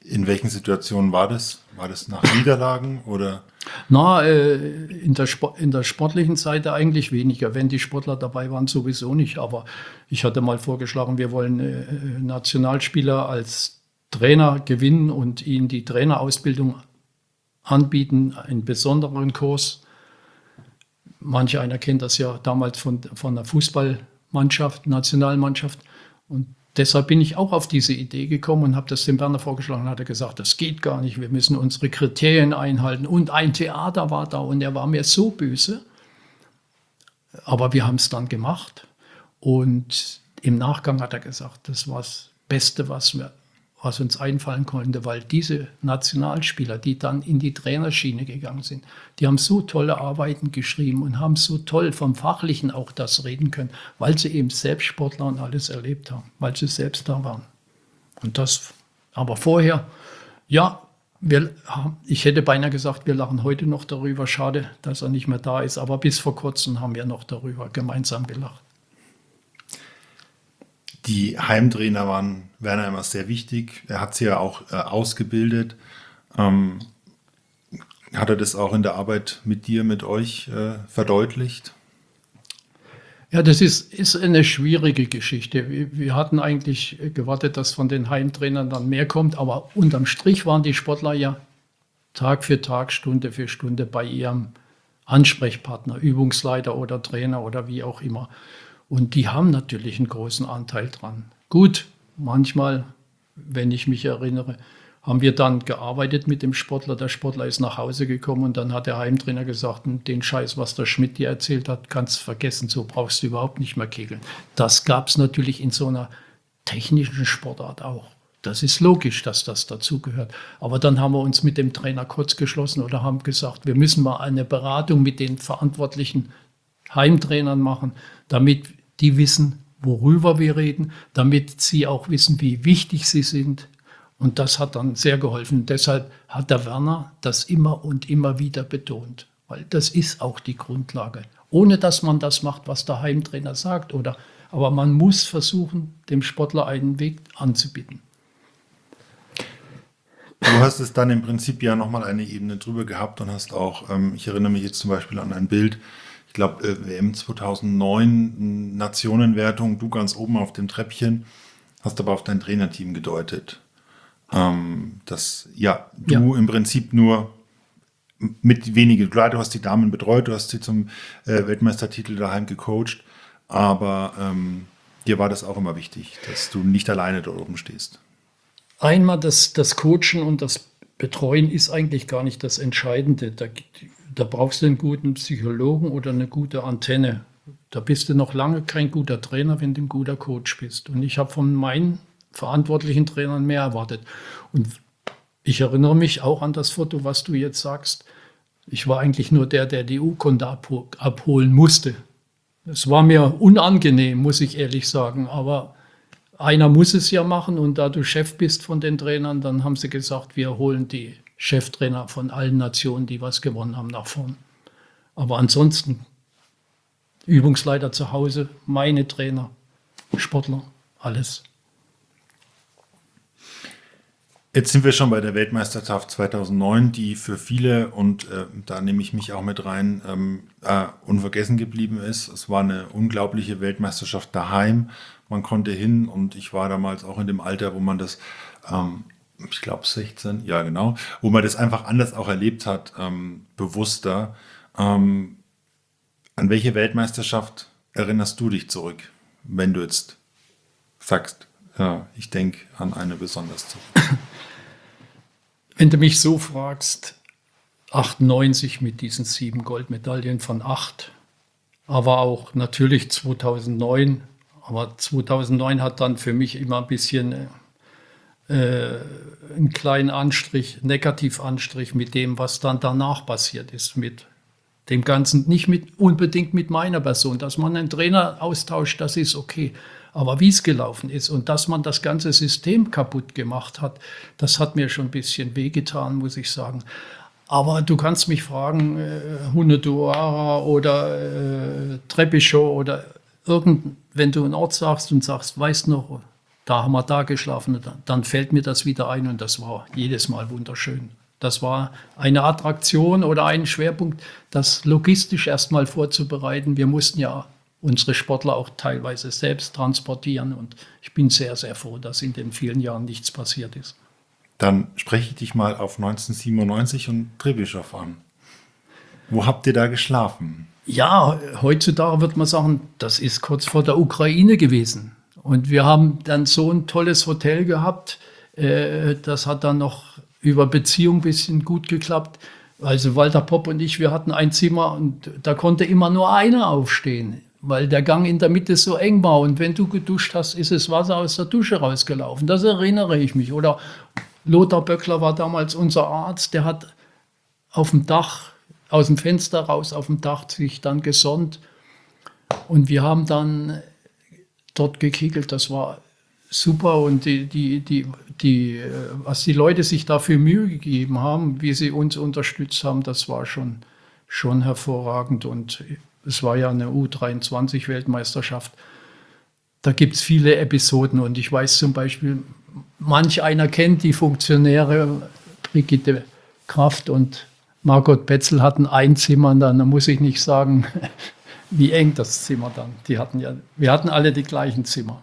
In welchen Situationen war das? War das nach Niederlagen oder? Na, äh, in, der Sport, in der sportlichen Seite eigentlich weniger. Wenn die Sportler dabei waren, sowieso nicht. Aber ich hatte mal vorgeschlagen, wir wollen äh, Nationalspieler als Trainer gewinnen und ihnen die Trainerausbildung anbieten, einen besonderen Kurs. Manche einer kennt das ja damals von, von der Fußballmannschaft, Nationalmannschaft. Und deshalb bin ich auch auf diese Idee gekommen und habe das dem Werner vorgeschlagen. Hat er gesagt, das geht gar nicht, wir müssen unsere Kriterien einhalten. Und ein Theater war da und er war mir so böse. Aber wir haben es dann gemacht. Und im Nachgang hat er gesagt, das war das Beste, was, wir, was uns einfallen konnte, weil diese Nationalspieler, die dann in die Trainerschiene gegangen sind, die haben so tolle Arbeiten geschrieben und haben so toll vom Fachlichen auch das reden können, weil sie eben selbst Sportler und alles erlebt haben, weil sie selbst da waren. Und das, aber vorher, ja, wir haben, ich hätte beinahe gesagt, wir lachen heute noch darüber, schade, dass er nicht mehr da ist, aber bis vor kurzem haben wir noch darüber gemeinsam gelacht. Die Heimtrainer waren Werner immer sehr wichtig. Er hat sie ja auch äh, ausgebildet. Ähm, hat er das auch in der Arbeit mit dir, mit euch äh, verdeutlicht? Ja, das ist, ist eine schwierige Geschichte. Wir, wir hatten eigentlich gewartet, dass von den Heimtrainern dann mehr kommt, aber unterm Strich waren die Sportler ja Tag für Tag, Stunde für Stunde bei ihrem Ansprechpartner, Übungsleiter oder Trainer oder wie auch immer. Und die haben natürlich einen großen Anteil dran. Gut, manchmal, wenn ich mich erinnere, haben wir dann gearbeitet mit dem Sportler. Der Sportler ist nach Hause gekommen und dann hat der Heimtrainer gesagt, den Scheiß, was der Schmidt dir erzählt hat, kannst du vergessen, so brauchst du überhaupt nicht mehr kegeln. Das gab es natürlich in so einer technischen Sportart auch. Das ist logisch, dass das dazugehört. Aber dann haben wir uns mit dem Trainer kurz geschlossen oder haben gesagt, wir müssen mal eine Beratung mit den verantwortlichen Heimtrainern machen, damit die wissen, worüber wir reden, damit sie auch wissen, wie wichtig sie sind. Und das hat dann sehr geholfen. Deshalb hat der Werner das immer und immer wieder betont, weil das ist auch die Grundlage. Ohne dass man das macht, was der Heimtrainer sagt, oder, aber man muss versuchen, dem Sportler einen Weg anzubieten. Du hast es dann im Prinzip ja nochmal eine Ebene drüber gehabt und hast auch, ähm, ich erinnere mich jetzt zum Beispiel an ein Bild, ich glaube, äh, W M zweitausendneun, Nationenwertung, du ganz oben auf dem Treppchen, hast aber auf dein Trainerteam gedeutet. Ähm, dass ja, du ja. im Prinzip nur mit wenigen, klar, du hast die Damen betreut, du hast sie zum äh, Weltmeistertitel daheim gecoacht, aber ähm, dir war das auch immer wichtig, dass du nicht alleine da oben stehst. Einmal das, das Coachen und das Betreuen ist eigentlich gar nicht das Entscheidende. Da, da brauchst du einen guten Psychologen oder eine gute Antenne. Da bist du noch lange kein guter Trainer, wenn du ein guter Coach bist. Und ich habe von meinen verantwortlichen Trainern mehr erwartet. Und ich erinnere mich auch an das Foto, was du jetzt sagst. Ich war eigentlich nur der, der die Urkunde abholen musste. Es war mir unangenehm, muss ich ehrlich sagen, aber einer muss es ja machen und da du Chef bist von den Trainern, dann haben sie gesagt, wir holen die Cheftrainer von allen Nationen, die was gewonnen haben, nach vorn. Aber ansonsten Übungsleiter zu Hause, meine Trainer, Sportler, alles. Jetzt sind wir schon bei der Weltmeisterschaft zweitausendneun, die für viele, und äh, da nehme ich mich auch mit rein, ähm, äh, unvergessen geblieben ist. Es war eine unglaubliche Weltmeisterschaft daheim. Man konnte hin und ich war damals auch in dem Alter, wo man das, ähm, ich glaube sechzehn, ja genau, wo man das einfach anders auch erlebt hat, ähm, bewusster. Ähm, an welche Weltmeisterschaft erinnerst du dich zurück, wenn du jetzt sagst, ja, ich denke an eine besonders zurück? Wenn du mich so fragst, achtundneunzig mit diesen sieben Goldmedaillen von acht, aber auch natürlich zweitausendneun. Aber zweitausendneun hat dann für mich immer ein bisschen äh, einen kleinen Anstrich, Negativanstrich mit dem, was dann danach passiert ist, mit dem Ganzen, nicht mit, unbedingt mit meiner Person. Dass man einen Trainer austauscht, das ist okay. Aber wie es gelaufen ist und dass man das ganze System kaputt gemacht hat, das hat mir schon ein bisschen wehgetan, muss ich sagen. Aber du kannst mich fragen, äh, Hunedoara oder äh, Trebichow oder irgend, wenn du einen Ort sagst und sagst, weißt noch, da haben wir da geschlafen. Dann fällt mir das wieder ein und das war jedes Mal wunderschön. Das war eine Attraktion oder ein Schwerpunkt, das logistisch erstmal vorzubereiten. Wir mussten ja unsere Sportler auch teilweise selbst transportieren und ich bin sehr, sehr froh, dass in den vielen Jahren nichts passiert ist. Dann spreche ich dich mal auf neunzehnhundertsiebenundneunzig und Trебischow an. Wo habt ihr da geschlafen? Ja, heutzutage wird man sagen, das ist kurz vor der Ukraine gewesen. Und wir haben dann so ein tolles Hotel gehabt, äh, das hat dann noch über Beziehung ein bisschen gut geklappt. Also Walter Popp und ich, wir hatten ein Zimmer und da konnte immer nur einer aufstehen, weil der Gang in der Mitte so eng war. Und wenn du geduscht hast, ist das Wasser aus der Dusche rausgelaufen. Das erinnere ich mich. Oder Lothar Böckler war damals unser Arzt, der hat auf dem Dach, aus dem Fenster raus auf dem Dach sich dann gesonnt. Und wir haben dann dort gekegelt, das war super. Und die, die, die, die, was die Leute sich dafür Mühe gegeben haben, wie sie uns unterstützt haben, das war schon, schon hervorragend. Und es war ja eine U dreiundzwanzig-Weltmeisterschaft. Da gibt es viele Episoden und ich weiß zum Beispiel, manch einer kennt die Funktionäre, Brigitte Kraft und Margot Betzel hatten ein Zimmer und dann muss ich nicht sagen, wie eng das Zimmer dann. Die hatten ja, wir hatten alle die gleichen Zimmer.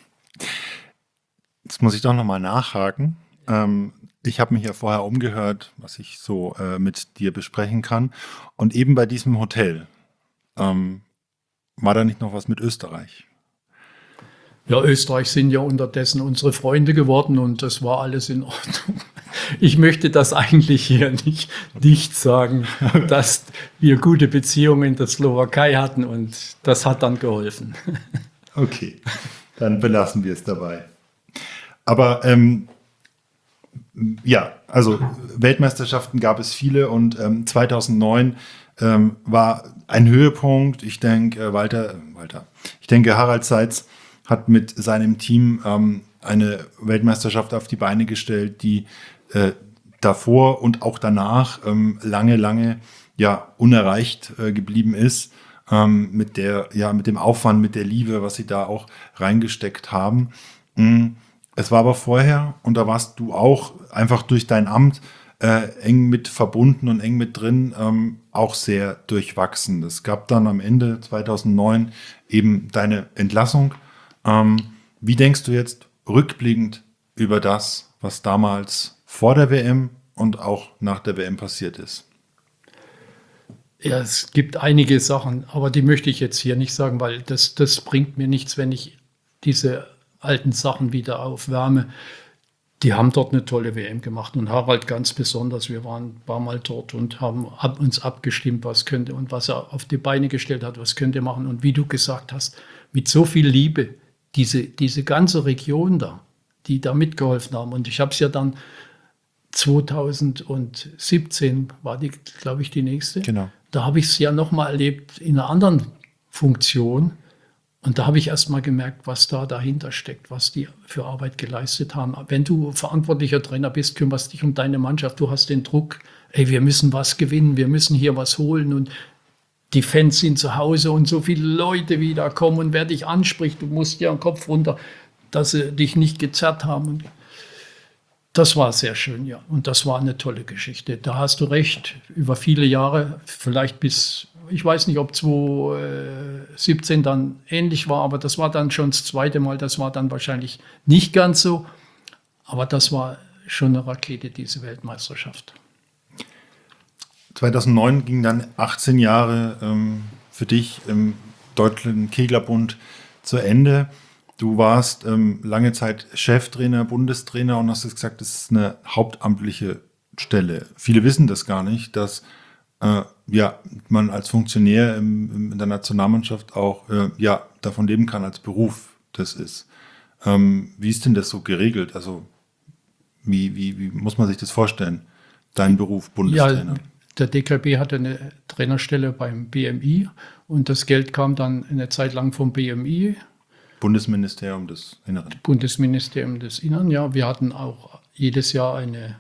Jetzt muss ich doch nochmal nachhaken. Ähm, ich habe mich ja vorher umgehört, was ich so äh, mit dir besprechen kann. Und eben bei diesem Hotel, ähm, war da nicht noch was mit Österreich? Ja, Österreich sind ja unterdessen unsere Freunde geworden und das war alles in Ordnung. Ich möchte das eigentlich hier nicht, nicht sagen, dass wir gute Beziehungen in der Slowakei hatten und das hat dann geholfen. Okay, dann belassen wir es dabei. Aber ähm, ja, also Weltmeisterschaften gab es viele und ähm, zweitausendneun ähm, war ein Höhepunkt. Ich denke, äh, Walter, Walter, ich denke, Harald Seitz hat mit seinem Team ähm, eine Weltmeisterschaft auf die Beine gestellt, die äh, davor und auch danach ähm, lange, lange ja unerreicht äh, geblieben ist, ähm, mit der, ja, mit dem Aufwand, mit der Liebe, was sie da auch reingesteckt haben. Mhm. Es war aber vorher, und da warst du auch einfach durch dein Amt äh, eng mit verbunden und eng mit drin, ähm, auch sehr durchwachsen. Es gab dann am Ende zweitausendneun eben deine Entlassung. Ähm, wie denkst du jetzt rückblickend über das, was damals vor der W M und auch nach der W M passiert ist? Ja, es gibt einige Sachen, aber die möchte ich jetzt hier nicht sagen, weil das, das bringt mir nichts, wenn ich diese alten Sachen wieder aufwärme. Die haben dort eine tolle W M gemacht und Harald ganz besonders. Wir waren ein paar Mal dort und haben ab, uns abgestimmt, was könnte und was er auf die Beine gestellt hat, was könnte er machen. Und wie du gesagt hast, mit so viel Liebe, diese, diese ganze Region da, die da mitgeholfen haben. Und ich habe es ja dann zweitausendsiebzehn, war die, glaube ich, die nächste. Genau. Da habe ich es ja nochmal erlebt in einer anderen Funktion. Und da habe ich erst mal gemerkt, was da dahinter steckt, was die für Arbeit geleistet haben. Wenn du verantwortlicher Trainer bist, kümmerst dich um deine Mannschaft, du hast den Druck, ey, wir müssen was gewinnen, wir müssen hier was holen und die Fans sind zu Hause und so viele Leute wieder kommen und wer dich anspricht, du musst dir den Kopf runter, dass sie dich nicht gezerrt haben. Und das war sehr schön, ja. Und das war eine tolle Geschichte. Da hast du recht, über viele Jahre, vielleicht bis, ich weiß nicht, ob zweitausendsiebzehn dann ähnlich war, aber das war dann schon das zweite Mal, das war dann wahrscheinlich nicht ganz so. Aber das war schon eine Rakete, diese Weltmeisterschaft. zweitausendneun ging dann achtzehn Jahre ähm, für dich im Deutschen Keglerbund zu Ende. Du warst ähm, lange Zeit Cheftrainer, Bundestrainer und hast jetzt gesagt, das ist eine hauptamtliche Stelle. Viele wissen das gar nicht, dass äh, ja, man als Funktionär im, in der Nationalmannschaft auch äh, ja, davon leben kann, als Beruf das ist. Ähm, wie ist denn das so geregelt? Also wie, wie, wie muss man sich das vorstellen, dein Beruf Bundestrainer? Ja, der D K B hatte eine Trainerstelle beim B M I und das Geld kam dann eine Zeit lang vom B M I. Bundesministerium des Inneren. Bundesministerium des Innern, ja. Wir hatten auch jedes Jahr eine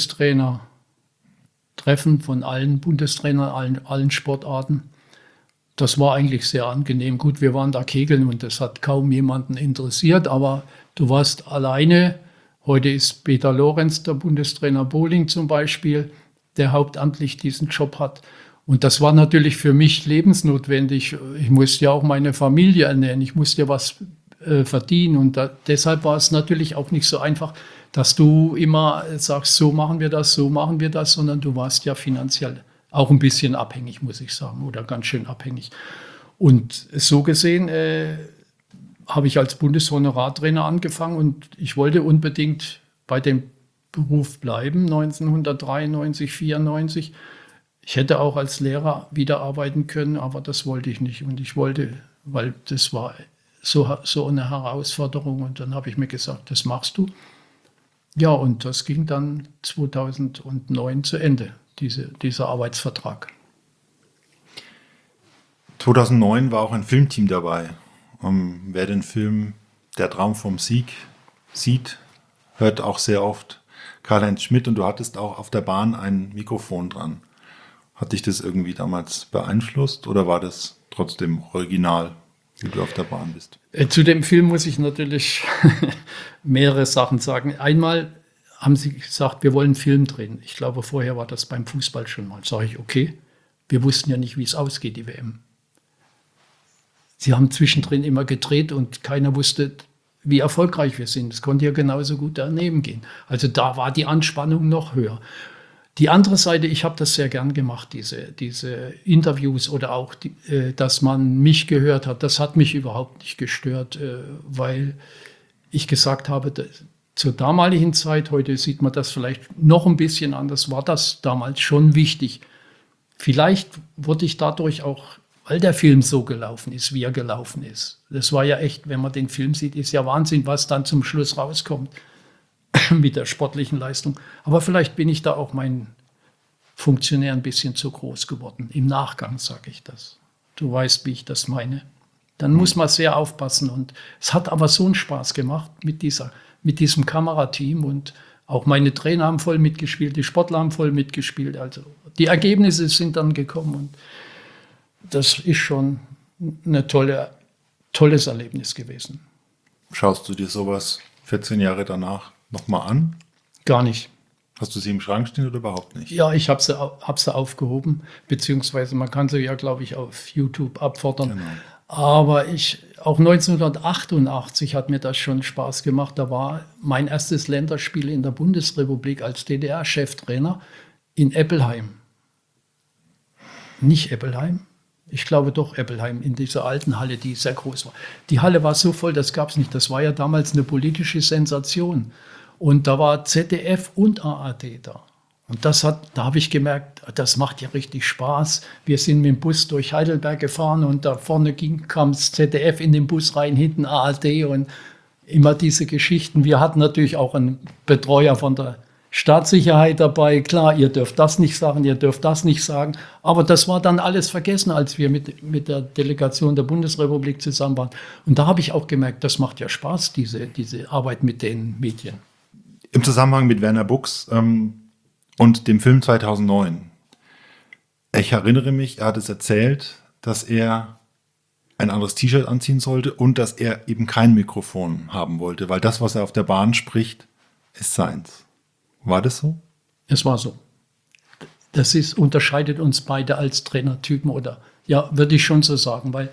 Bundestrainer-Treffen von allen Bundestrainern, allen, allen Sportarten. das war eigentlich sehr angenehm. Gut, wir waren da kegeln und das hat kaum jemanden interessiert, aber du warst alleine. Heute ist Peter Lorenz, der Bundestrainer Bowling zum Beispiel, der hauptamtlich diesen Job hat. Und das war natürlich für mich lebensnotwendig. Ich musste ja auch meine Familie ernähren, ich musste ja was äh, verdienen. Und da, deshalb war es natürlich auch nicht so einfach, dass du immer sagst, so machen wir das, so machen wir das, sondern du warst ja finanziell auch ein bisschen abhängig, muss ich sagen, oder ganz schön abhängig. Und so gesehen äh, habe ich als Bundeshonorartrainer angefangen und ich wollte unbedingt bei dem Beruf bleiben, neunzehnhundertdreiundneunzig, vierundneunzig. Ich hätte auch als Lehrer wieder arbeiten können, aber das wollte ich nicht. Und ich wollte, weil das war so, so eine Herausforderung. Und dann habe ich mir gesagt, das machst du. Ja, und das ging dann zweitausendneun zu Ende, diese, dieser Arbeitsvertrag. zweitausendneun war auch ein Filmteam dabei. Um, wer den Film Der Traum vom Sieg sieht, hört auch sehr oft Karl-Heinz Schmidt und du hattest auch auf der Bahn ein Mikrofon dran. Hat dich das irgendwie damals beeinflusst oder war das trotzdem original, wie du auf der Bahn bist? Zu dem Film muss ich natürlich mehrere Sachen sagen. Einmal haben sie gesagt, wir wollen einen Film drehen. Ich glaube, vorher war das beim Fußball schon mal. Sage ich, okay, wir wussten ja nicht, wie es ausgeht, die W M. Sie haben zwischendrin immer gedreht und keiner wusste, wie erfolgreich wir sind. Es konnte ja genauso gut daneben gehen. Also da war die Anspannung noch höher. Die andere Seite, ich habe das sehr gern gemacht, diese, diese Interviews oder auch, die, äh, dass man mich gehört hat. Das hat mich überhaupt nicht gestört, äh, weil ich gesagt habe, dass, zur damaligen Zeit, heute sieht man das vielleicht noch ein bisschen anders, war das damals schon wichtig. Vielleicht wurde ich dadurch auch, weil der Film so gelaufen ist, wie er gelaufen ist. Das war ja echt, wenn man den Film sieht, ist ja Wahnsinn, was dann zum Schluss rauskommt mit der sportlichen Leistung. Aber vielleicht bin ich da auch mein Funktionär ein bisschen zu groß geworden. Im Nachgang sage ich das. Du weißt, wie ich das meine. Dann muss man sehr aufpassen. Und es hat aber so einen Spaß gemacht mit, dieser, mit diesem Kamerateam. Und auch meine Trainer haben voll mitgespielt, die Sportler haben voll mitgespielt. Also die Ergebnisse sind dann gekommen. Und das ist schon ein tolle, tolles Erlebnis gewesen. Schaust du dir sowas vierzehn Jahre danach nochmal an? Gar nicht. Hast du sie im Schrank stehen oder überhaupt nicht? Ja, ich habe sie, hab sie aufgehoben, beziehungsweise man kann sie ja, glaube ich, auf YouTube abfordern. Genau. Aber ich, auch neunzehnhundertachtundachtzig hat mir das schon Spaß gemacht. Da war mein erstes Länderspiel in der Bundesrepublik als D D R-Cheftrainer in Eppelheim. Nicht Eppelheim? Ich glaube doch Eppelheim, in dieser alten Halle, die sehr groß war. Die Halle war so voll, das gab es nicht. Das war ja damals eine politische Sensation. Und da war Z D F und A R D da. Und das hat, da habe ich gemerkt, das macht ja richtig Spaß. Wir sind mit dem Bus durch Heidelberg gefahren und da vorne ging, kam das Z D F in den Bus rein, hinten A R D und immer diese Geschichten. Wir hatten natürlich auch einen Betreuer von der Staatssicherheit dabei. Klar, ihr dürft das nicht sagen, ihr dürft das nicht sagen. Aber das war dann alles vergessen, als wir mit, mit der Delegation der Bundesrepublik zusammen waren. Und da habe ich auch gemerkt, das macht ja Spaß, diese, diese Arbeit mit den Medien. Im Zusammenhang mit Werner Buchs ähm, und dem Film zweitausendneun. Ich erinnere mich, er hat es erzählt, dass er ein anderes T-Shirt anziehen sollte und dass er eben kein Mikrofon haben wollte, weil das, was er auf der Bahn spricht, ist seins. War das so? Es war so. Das ist, unterscheidet uns beide als Trainertypen oder, ja, würde ich schon so sagen, weil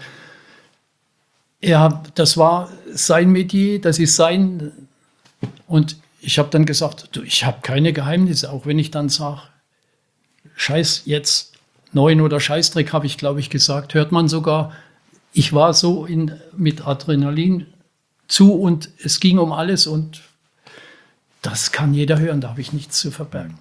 er, das war sein Metier, das ist sein, und ich habe dann gesagt, du, ich habe keine Geheimnisse, auch wenn ich dann sage, Scheiß jetzt neun oder Scheißdreck, habe ich, glaube ich, gesagt, hört man sogar. Ich war so in, mit Adrenalin zu und es ging um alles und das kann jeder hören, da habe ich nichts zu verbergen.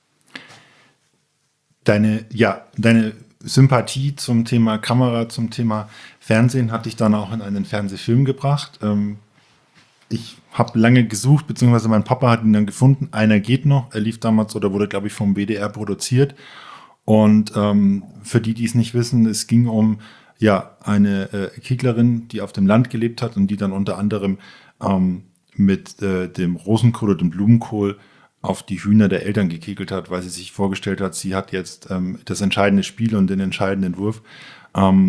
Deine, ja, deine Sympathie zum Thema Kamera, zum Thema Fernsehen hat dich dann auch in einen Fernsehfilm gebracht. Ähm, ich habe lange gesucht, beziehungsweise mein Papa hat ihn dann gefunden. Einer geht noch. Er lief damals oder wurde, glaube ich, vom B D R produziert. Und ähm, für die, die es nicht wissen, es ging um ja eine äh, Keglerin, die auf dem Land gelebt hat und die dann unter anderem ähm, mit äh, dem Rosenkohl oder dem Blumenkohl auf die Hühner der Eltern gekegelt hat, weil sie sich vorgestellt hat, sie hat jetzt ähm, das entscheidende Spiel und den entscheidenden Wurf. Ähm,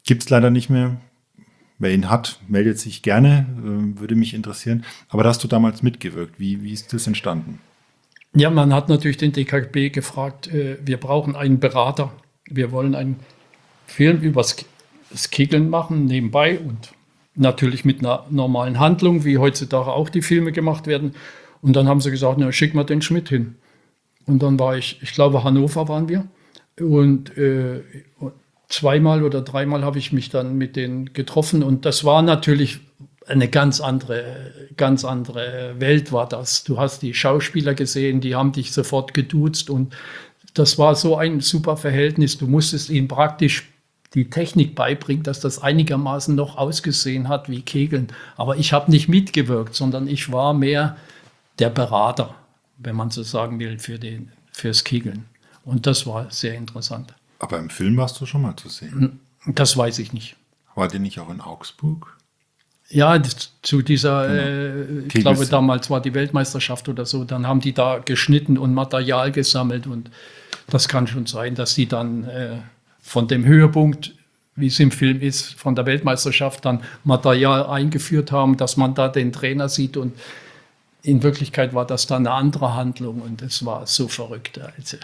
Gibt es leider nicht mehr. Wer ihn hat, meldet sich gerne, äh, würde mich interessieren. Aber da hast du damals mitgewirkt. Wie, wie ist das entstanden? Ja, man hat natürlich den D K B gefragt, äh, wir brauchen einen Berater. Wir wollen einen Film über das Kegeln machen nebenbei und natürlich mit einer normalen Handlung, wie heutzutage auch die Filme gemacht werden. Und dann haben sie gesagt, na, schick mal den Schmidt hin. Und dann war ich, ich glaube, Hannover waren wir. Und äh, zweimal oder dreimal habe ich mich dann mit denen getroffen. Und das war natürlich eine ganz andere, ganz andere Welt war das. Du hast die Schauspieler gesehen, die haben dich sofort geduzt. Und das war so ein super Verhältnis. Du musstest ihnen praktisch die Technik beibringen, dass das einigermaßen noch ausgesehen hat wie Kegeln. Aber ich habe nicht mitgewirkt, sondern ich war mehr der Berater, wenn man so sagen will, für den, fürs Kegeln. Und das war sehr interessant. Aber im Film warst du schon mal zu sehen. Das weiß ich nicht. War der nicht auch in Augsburg? Ja, das, zu dieser, Genau. äh, ich Kegels- glaube damals war die Weltmeisterschaft oder so, dann haben die da geschnitten und Material gesammelt und das kann schon sein, dass die dann äh, von dem Höhepunkt, wie es im Film ist, von der Weltmeisterschaft dann Material eingeführt haben, dass man da den Trainer sieht und in Wirklichkeit war das dann eine andere Handlung und es war so verrückt. Also,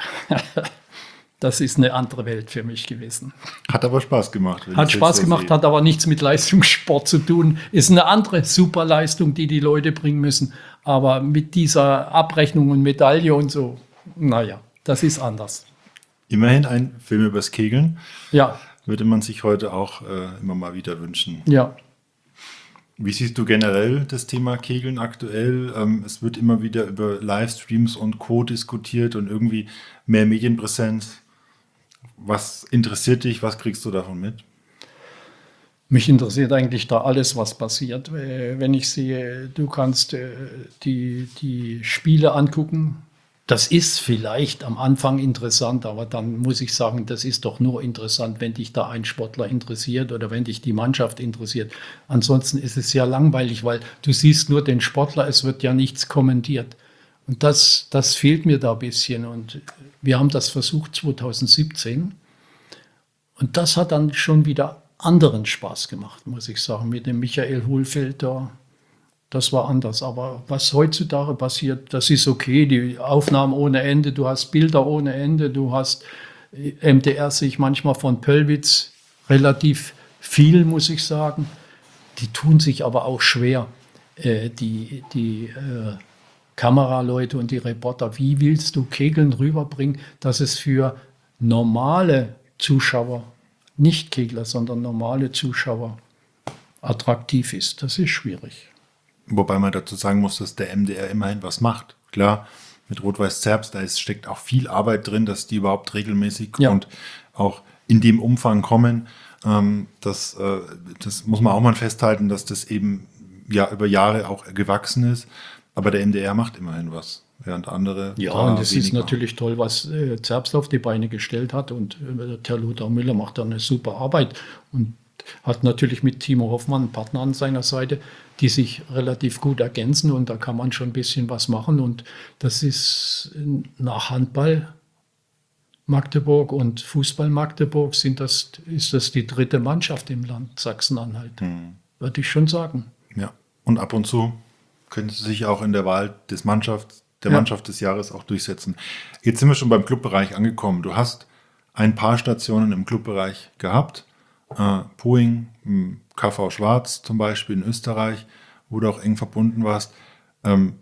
das ist eine andere Welt für mich gewesen. Hat aber Spaß gemacht. wenn Hat ich Spaß jetzt so gemacht, sehe. hat aber nichts mit Leistungssport zu tun. Ist eine andere Superleistung, die die Leute bringen müssen. Aber mit dieser Abrechnung und Medaille und so, naja, das ist anders. Immerhin ein Film übers Kegeln. Ja, Würde man sich heute auch äh, immer mal wieder wünschen. ja. Wie siehst du generell das Thema Kegeln aktuell? Ähm, es wird immer wieder über Livestreams und Co. diskutiert und irgendwie mehr Medienpräsenz. Was interessiert dich? Was kriegst du davon mit? Mich interessiert eigentlich da alles, was passiert. Äh, Wenn ich sehe, du kannst äh, die, die Spiele angucken. Das ist vielleicht am Anfang interessant, aber dann muss ich sagen, das ist doch nur interessant, wenn dich da ein Sportler interessiert oder wenn dich die Mannschaft interessiert. Ansonsten ist es ja langweilig, weil du siehst nur den Sportler, es wird ja nichts kommentiert. Und das, das fehlt mir da ein bisschen. Und wir haben das versucht zwanzig siebzehn. Und das hat dann schon wieder anderen Spaß gemacht, muss ich sagen, mit dem Michael Hohlfeld da. Das war anders. Aber was heutzutage passiert, das ist okay. Die Aufnahmen ohne Ende, du hast Bilder ohne Ende, du hast M D R sich manchmal von Pöllwitz relativ viel, muss ich sagen. Die tun sich aber auch schwer, äh, die, die äh, Kameraleute und die Reporter. Wie willst du Kegeln rüberbringen, dass es für normale Zuschauer, nicht Kegler, sondern normale Zuschauer attraktiv ist? Das ist schwierig. Wobei man dazu sagen muss, dass der M D R immerhin was macht. Klar, mit Rot-Weiß-Zerbst, da ist, steckt auch viel Arbeit drin, dass die überhaupt regelmäßig Ja. und auch in dem Umfang kommen. Ähm, das, äh, das muss man auch mal festhalten, dass das eben ja über Jahre auch gewachsen ist. Aber der M D R macht immerhin was, während andere. Ja, da und es ist weniger. natürlich toll, was äh, Zerbst auf die Beine gestellt hat. Und äh, der Lothar Müller macht da eine super Arbeit und hat natürlich mit Timo Hoffmann einen Partner an seiner Seite, die sich relativ gut ergänzen. Und da kann man schon ein bisschen was machen. Und das ist nach Handball Magdeburg und Fußball Magdeburg sind das, ist das die dritte Mannschaft im Land Sachsen-Anhalt. Hm. Würde ich schon sagen. Ja, und ab und zu könnte sie sich auch in der Wahl des Mannschaft, der Ja. Mannschaft des Jahres auch durchsetzen. Jetzt sind wir schon beim Clubbereich angekommen. Du hast ein paar Stationen im Clubbereich gehabt. Äh, Poing, m, K V Schwarz zum Beispiel in Österreich, wo du auch eng verbunden warst. Ähm,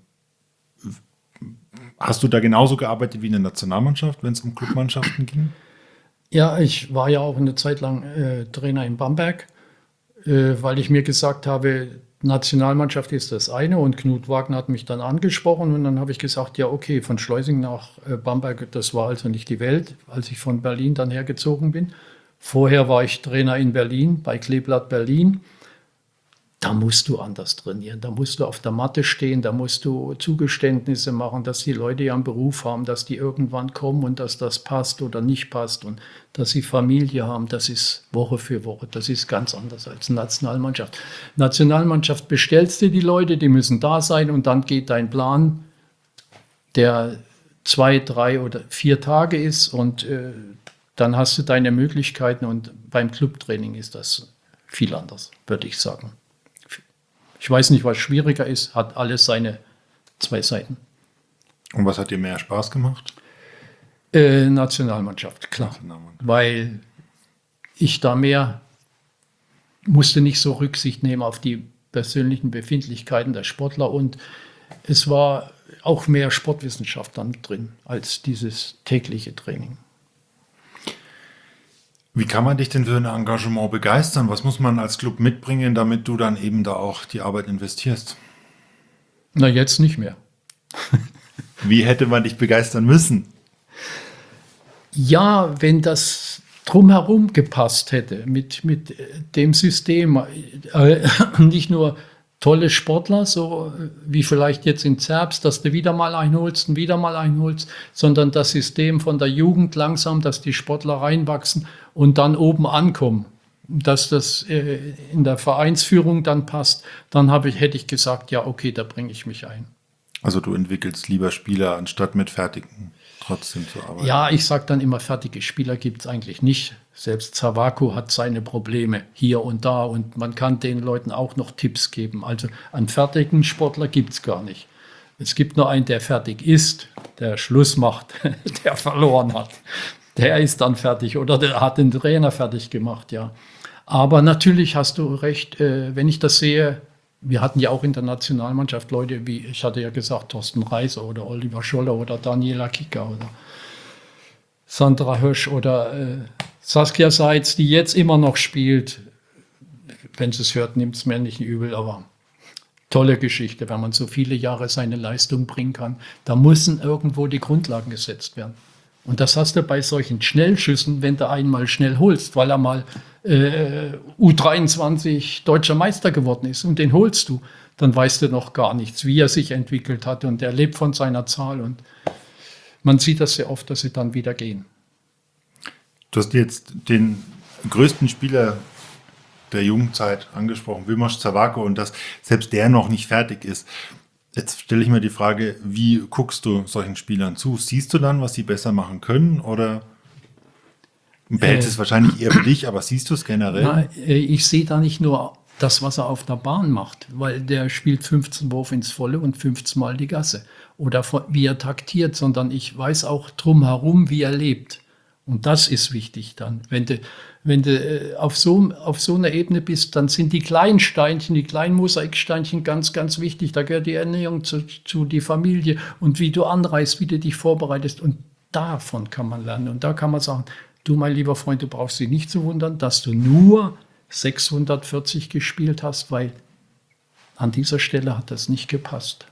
hast du da genauso gearbeitet wie in der Nationalmannschaft, wenn es um Clubmannschaften ging? Ja, ich war ja auch eine Zeit lang äh, Trainer in Bamberg, äh, weil ich mir gesagt habe, Nationalmannschaft ist das eine und Knut Wagner hat mich dann angesprochen und dann habe ich gesagt, ja okay, von Schleusing nach äh, Bamberg, das war also nicht die Welt, als ich von Berlin dann hergezogen bin. Vorher war ich Trainer in Berlin, bei Kleeblatt Berlin. Da musst du anders trainieren, da musst du auf der Matte stehen, da musst du Zugeständnisse machen, dass die Leute ja einen Beruf haben, dass die irgendwann kommen und dass das passt oder nicht passt und dass sie Familie haben, das ist Woche für Woche, das ist ganz anders als Nationalmannschaft. Nationalmannschaft bestellst du die Leute, die müssen da sein und dann geht dein Plan, der zwei, drei oder vier Tage ist und äh, dann hast du deine Möglichkeiten und beim Clubtraining ist das viel anders, würde ich sagen. Ich weiß nicht, was schwieriger ist, hat alles seine zwei Seiten. Und was hat dir mehr Spaß gemacht? Äh, Nationalmannschaft, klar. Nationalmannschaft. Weil ich da mehr musste nicht so Rücksicht nehmen auf die persönlichen Befindlichkeiten der Sportler und es war auch mehr Sportwissenschaft dann drin als dieses tägliche Training. Wie kann man dich denn für ein Engagement begeistern? Was muss man als Club mitbringen, damit du dann eben da auch die Arbeit investierst? Na, jetzt nicht mehr. Wie hätte man dich begeistern müssen? Ja, wenn das drumherum gepasst hätte mit, mit dem System, äh, nicht nur tolle Sportler, so wie vielleicht jetzt in Zerbst, dass du wieder mal einholst und wieder mal einholst, sondern das System von der Jugend langsam, dass die Sportler reinwachsen und dann oben ankommen, dass das äh, in der Vereinsführung dann passt, dann habe ich, hätte ich gesagt, ja okay, da bringe ich mich ein. Also du entwickelst lieber Spieler, anstatt mit fertigen trotzdem zu arbeiten. Ja, ich sage dann immer, fertige Spieler gibt es eigentlich nicht. Selbst Zavako hat seine Probleme hier und da und man kann den Leuten auch noch Tipps geben. Also einen fertigen Sportler gibt es gar nicht. Es gibt nur einen, der fertig ist, der Schluss macht, der verloren hat. Der ist dann fertig oder der hat den Trainer fertig gemacht, ja. Aber natürlich hast du recht, äh, wenn ich das sehe, wir hatten ja auch in der Nationalmannschaft Leute wie, ich hatte ja gesagt, Thorsten Reiser oder Oliver Scholler oder Daniela Kicker oder Sandra Hösch oder äh, Saskia Seitz, die jetzt immer noch spielt. Wenn sie es hört, nimmt es mir nicht übel, aber tolle Geschichte, wenn man so viele Jahre seine Leistung bringen kann. Da müssen irgendwo die Grundlagen gesetzt werden. Und das hast du bei solchen Schnellschüssen, wenn du einmal schnell holst, weil er mal äh, U dreiundzwanzig deutscher Meister geworden ist und den holst du, dann weißt du noch gar nichts, wie er sich entwickelt hat und er lebt von seiner Zahl und man sieht das sehr oft, dass sie dann wieder gehen. Du hast jetzt den größten Spieler der Jugendzeit angesprochen, Wilmaš Zavako, und dass selbst der noch nicht fertig ist. Jetzt stelle ich mir die Frage, wie guckst du solchen Spielern zu? Siehst du dann, was sie besser machen können oder behältst äh, es wahrscheinlich eher für dich, aber siehst du es generell? Na, ich sehe da nicht nur das, was er auf der Bahn macht, weil der spielt fünfzehn Wurf ins Volle und fünfzehn Mal die Gasse oder wie er taktiert, sondern ich weiß auch drumherum, wie er lebt. Und das ist wichtig dann. Wenn du, wenn du auf, so, auf so einer Ebene bist, dann sind die kleinen Steinchen, die kleinen Mosaiksteinchen ganz, ganz wichtig. Da gehört die Ernährung zu, zu die Familie und wie du anreist, wie du dich vorbereitest. Und davon kann man lernen. Und da kann man sagen, du, mein lieber Freund, du brauchst dich nicht zu wundern, dass du nur sechshundertvierzig gespielt hast, weil an dieser Stelle hat das nicht gepasst.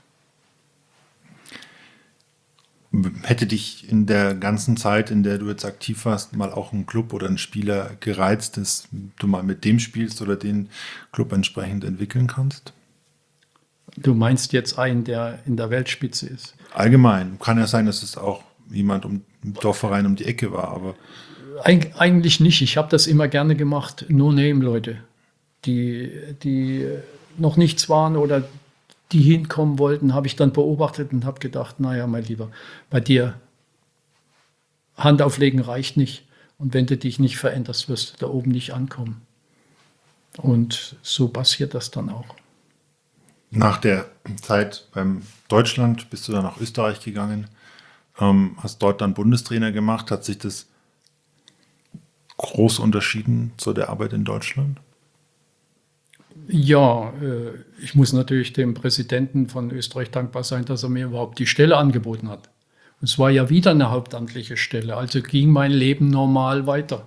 Hätte dich in der ganzen Zeit, in der du jetzt aktiv warst, mal auch ein Club oder ein Spieler gereizt, dass du mal mit dem spielst oder den Club entsprechend entwickeln kannst? Du meinst jetzt einen, der in der Weltspitze ist? Allgemein. Kann ja sein, dass es auch jemand um im Dorfverein um die Ecke war, aber Eig- eigentlich nicht. Ich habe das immer gerne gemacht. No-Name-Leute, die, die noch nichts waren oder die hinkommen wollten, habe ich dann beobachtet und habe gedacht, naja, mein Lieber, bei dir Hand auflegen reicht nicht. Und wenn du dich nicht veränderst, wirst du da oben nicht ankommen. Und so passiert das dann auch. nach der Zeit beim Deutschland bist du dann nach Österreich gegangen, ähm, hast dort dann Bundestrainer gemacht. Hat sich das groß unterschieden zu der Arbeit in Deutschland? Ja, äh, ich muss natürlich dem Präsidenten von Österreich dankbar sein, dass er mir überhaupt die Stelle angeboten hat. Es war ja wieder eine hauptamtliche Stelle, also ging mein Leben normal weiter.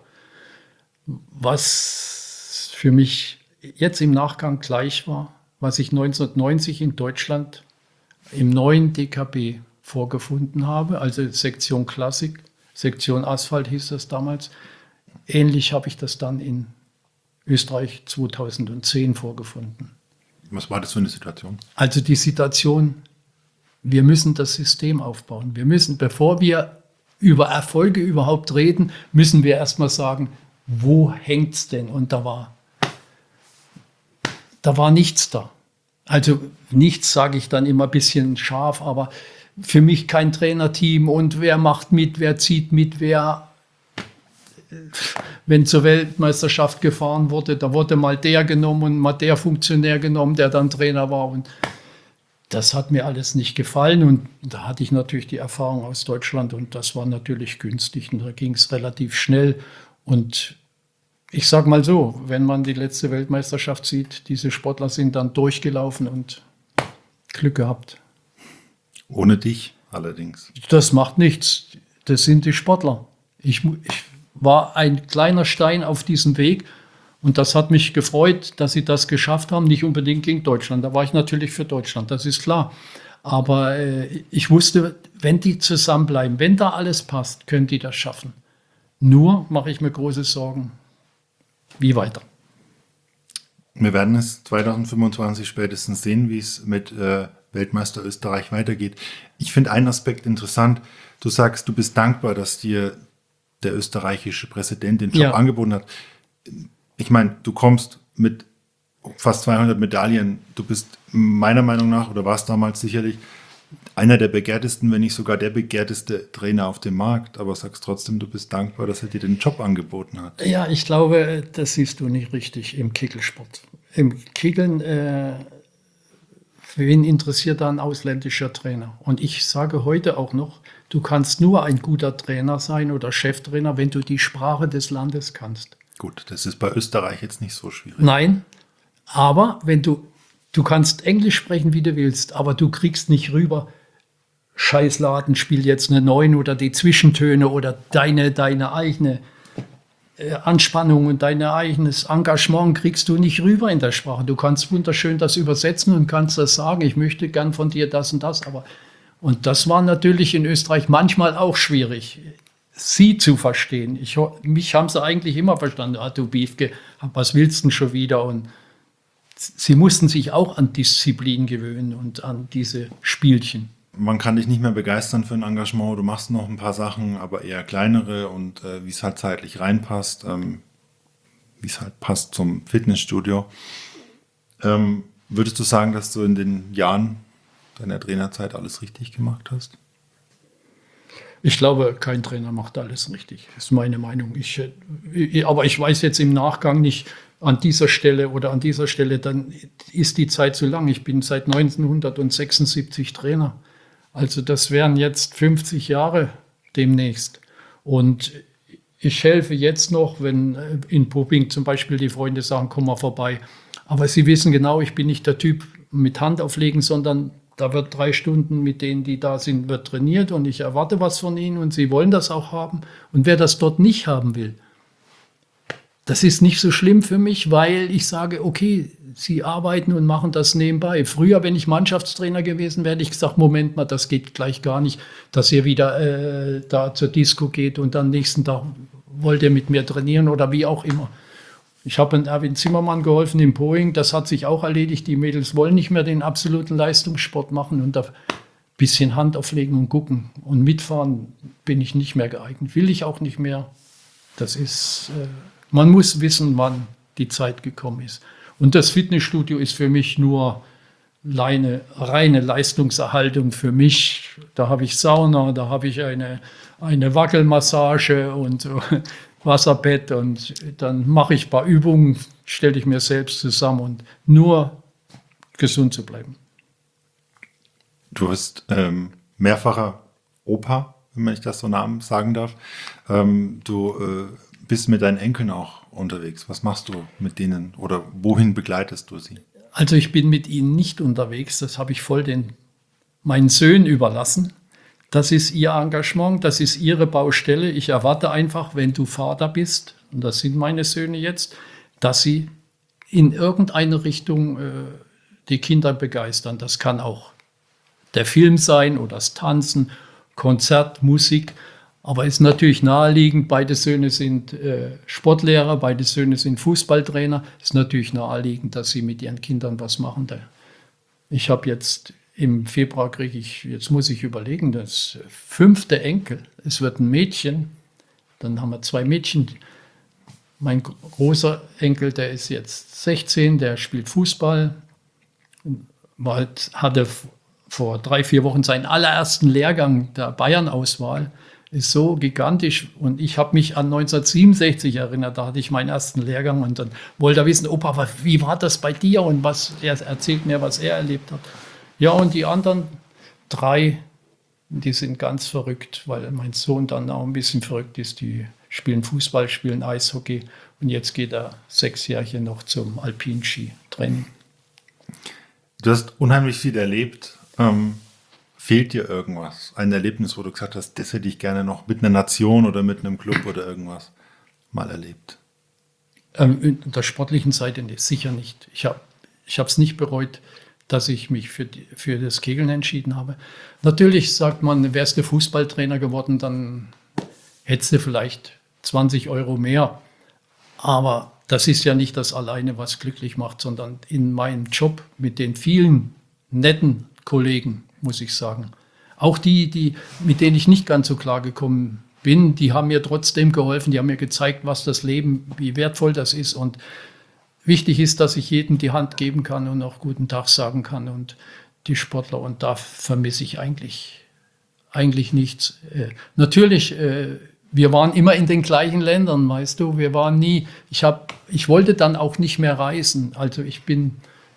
Was für mich jetzt im Nachgang gleich war, was ich neunzehnhundertneunzig in Deutschland im neuen D K B vorgefunden habe, also Sektion Klassik, Sektion Asphalt hieß das damals. Ähnlich habe ich das dann in Österreich zweitausendzehn vorgefunden. Was war das für eine Situation? Also die Situation, wir müssen das System aufbauen. Wir müssen, bevor wir über Erfolge überhaupt reden, müssen wir erstmal sagen, wo hängt es denn? Und da war, da war nichts da. Also nichts sage ich dann immer ein bisschen scharf, aber für mich kein Trainerteam und wer macht mit, wer zieht mit, wer wenn zur Weltmeisterschaft gefahren wurde, da wurde mal der genommen und mal der Funktionär genommen, der dann Trainer war. Und das hat mir alles nicht gefallen. Und da hatte ich natürlich die Erfahrung aus Deutschland und das war natürlich günstig. Und da ging es relativ schnell. Und ich sage mal so, wenn man die letzte Weltmeisterschaft sieht, diese Sportler sind dann durchgelaufen und Glück gehabt. Ohne dich allerdings. Das macht nichts. Das sind die Sportler. Ich, ich war ein kleiner Stein auf diesem Weg und das hat mich gefreut, dass sie das geschafft haben. Nicht unbedingt gegen Deutschland. Da war ich natürlich für Deutschland, das ist klar. Aber äh, ich wusste, wenn die zusammenbleiben, wenn da alles passt, können die das schaffen. Nur mache ich mir große Sorgen. Wie weiter? Wir werden es zwanzig fünfundzwanzig spätestens sehen, wie es mit äh, Weltmeister Österreich weitergeht. Ich finde einen Aspekt interessant. Du sagst, du bist dankbar, dass dir der österreichische Präsident den Job ja. angeboten hat. Ich meine, du kommst mit fast zweihundert Medaillen. Du bist meiner Meinung nach, oder warst damals sicherlich, einer der begehrtesten, wenn nicht sogar der begehrteste Trainer auf dem Markt. Aber sagst trotzdem, du bist dankbar, dass er dir den Job angeboten hat. Ja, ich glaube, das siehst du nicht richtig im Kickelsport. Im Kickeln, äh, wen interessiert da ein ausländischer Trainer? Und ich sage heute auch noch, du kannst nur ein guter Trainer sein oder Cheftrainer, wenn du die Sprache des Landes kannst. Gut, das ist bei Österreich jetzt nicht so schwierig. Nein, aber wenn du, du kannst Englisch sprechen, wie du willst, aber du kriegst nicht rüber, Scheißladen, spiel jetzt eine neun oder die Zwischentöne oder deine, deine eigene äh, Anspannung und dein eigenes Engagement kriegst du nicht rüber in der Sprache. Du kannst wunderschön das übersetzen und kannst das sagen, ich möchte gern von dir das und das, aber und das war natürlich in Österreich manchmal auch schwierig, sie zu verstehen. Ich, mich haben sie eigentlich immer verstanden. Ah, du Biefke, was willst du denn schon wieder? Und sie mussten sich auch an Disziplin gewöhnen und an diese Spielchen. Man kann dich nicht mehr begeistern für ein Engagement. Du machst noch ein paar Sachen, aber eher kleinere und äh, wie es halt zeitlich reinpasst, ähm, wie es halt passt zum Fitnessstudio. Ähm, würdest du sagen, dass du in den Jahren deiner Trainerzeit alles richtig gemacht hast? Ich glaube, kein Trainer macht alles richtig. Das ist meine Meinung. Ich, aber ich weiß jetzt im Nachgang nicht, an dieser Stelle oder an dieser Stelle, dann ist die Zeit zu lang. Ich bin seit neunzehnhundertsechsundsiebzig Trainer. Also das wären jetzt fünfzig Jahre demnächst. Und ich helfe jetzt noch, wenn in Pupping zum Beispiel die Freunde sagen, komm mal vorbei. Aber sie wissen genau, ich bin nicht der Typ mit Hand auflegen, sondern da wird drei Stunden mit denen, die da sind, wird trainiert und ich erwarte was von ihnen und sie wollen das auch haben. Und wer das dort nicht haben will, das ist nicht so schlimm für mich, weil ich sage, okay, sie arbeiten und machen das nebenbei. Früher, wenn ich Mannschaftstrainer gewesen wäre, hätte ich gesagt, Moment mal, das geht gleich gar nicht, dass ihr wieder äh, da zur Disco geht und am nächsten Tag wollt ihr mit mir trainieren oder wie auch immer. Ich habe Erwin Zimmermann geholfen im Poing, das hat sich auch erledigt. Die Mädels wollen nicht mehr den absoluten Leistungssport machen und da ein bisschen Hand auflegen und gucken. Und mitfahren bin ich nicht mehr geeignet, will ich auch nicht mehr. Das ist, äh, man muss wissen, wann die Zeit gekommen ist. Und das Fitnessstudio ist für mich nur reine, reine Leistungserhaltung für mich. Da habe ich Sauna, da habe ich eine, eine Wackelmassage und Wasserbett und dann mache ich ein paar Übungen, stelle ich mir selbst zusammen und nur gesund zu bleiben. Du bist ähm, mehrfacher Opa, wenn ich das so Namen sagen darf. Ähm, du äh, bist mit deinen Enkeln auch unterwegs. Was machst du mit denen oder wohin begleitest du sie? Also ich bin mit ihnen nicht unterwegs, das habe ich voll den, meinen Söhnen überlassen. Das ist ihr Engagement, das ist ihre Baustelle. Ich erwarte einfach, wenn du Vater bist, und das sind meine Söhne jetzt, dass sie in irgendeine Richtung äh, die Kinder begeistern. Das kann auch der Film sein oder das Tanzen, Konzert, Musik. Aber es ist natürlich naheliegend, beide Söhne sind äh, Sportlehrer, beide Söhne sind Fußballtrainer. Es ist natürlich naheliegend, dass sie mit ihren Kindern was machen. Ich habe jetzt im Februar kriege ich, jetzt muss ich überlegen, das fünfte Enkel. Es wird ein Mädchen. Dann haben wir zwei Mädchen. Mein großer Enkel, der ist jetzt sechzehn, der spielt Fußball. War, hatte vor drei, vier Wochen seinen allerersten Lehrgang der Bayern-Auswahl. ist so gigantisch. Und ich habe mich an neunzehnhundertsiebenundsechzig erinnert, da hatte ich meinen ersten Lehrgang und dann wollte er wissen, Opa, was, wie war das bei dir? Und was er erzählt mir, was er erlebt hat. Ja, und die anderen drei, die sind ganz verrückt, weil mein Sohn dann auch ein bisschen verrückt ist. Die spielen Fußball, spielen Eishockey und jetzt geht er sechs Jahre noch zum Alpinski-Training. Du hast unheimlich viel erlebt. Ähm, fehlt dir irgendwas? Ein Erlebnis, wo du gesagt hast, das hätte ich gerne noch mit einer Nation oder mit einem Club oder irgendwas mal erlebt? Ähm, in der sportlichen Seite sicher nicht. Ich habe ich habe es nicht bereut, dass ich mich für, die, für das Kegeln entschieden habe. Natürlich sagt man, wärst du Fußballtrainer geworden, dann hättest du vielleicht zwanzig Euro mehr. Aber das ist ja nicht das alleine, was glücklich macht, sondern in meinem Job mit den vielen netten Kollegen, muss ich sagen. Auch die, die, mit denen ich nicht ganz so klar gekommen bin, die haben mir trotzdem geholfen, die haben mir gezeigt, was das Leben, wie wertvoll das ist. Und wichtig ist, dass ich jedem die Hand geben kann und auch guten Tag sagen kann und die Sportler. Und da vermisse ich eigentlich, eigentlich nichts. Äh, natürlich, äh, wir waren immer in den gleichen Ländern, weißt du. Wir waren nie, ich, hab, ich wollte dann auch nicht mehr reisen. Also ich bin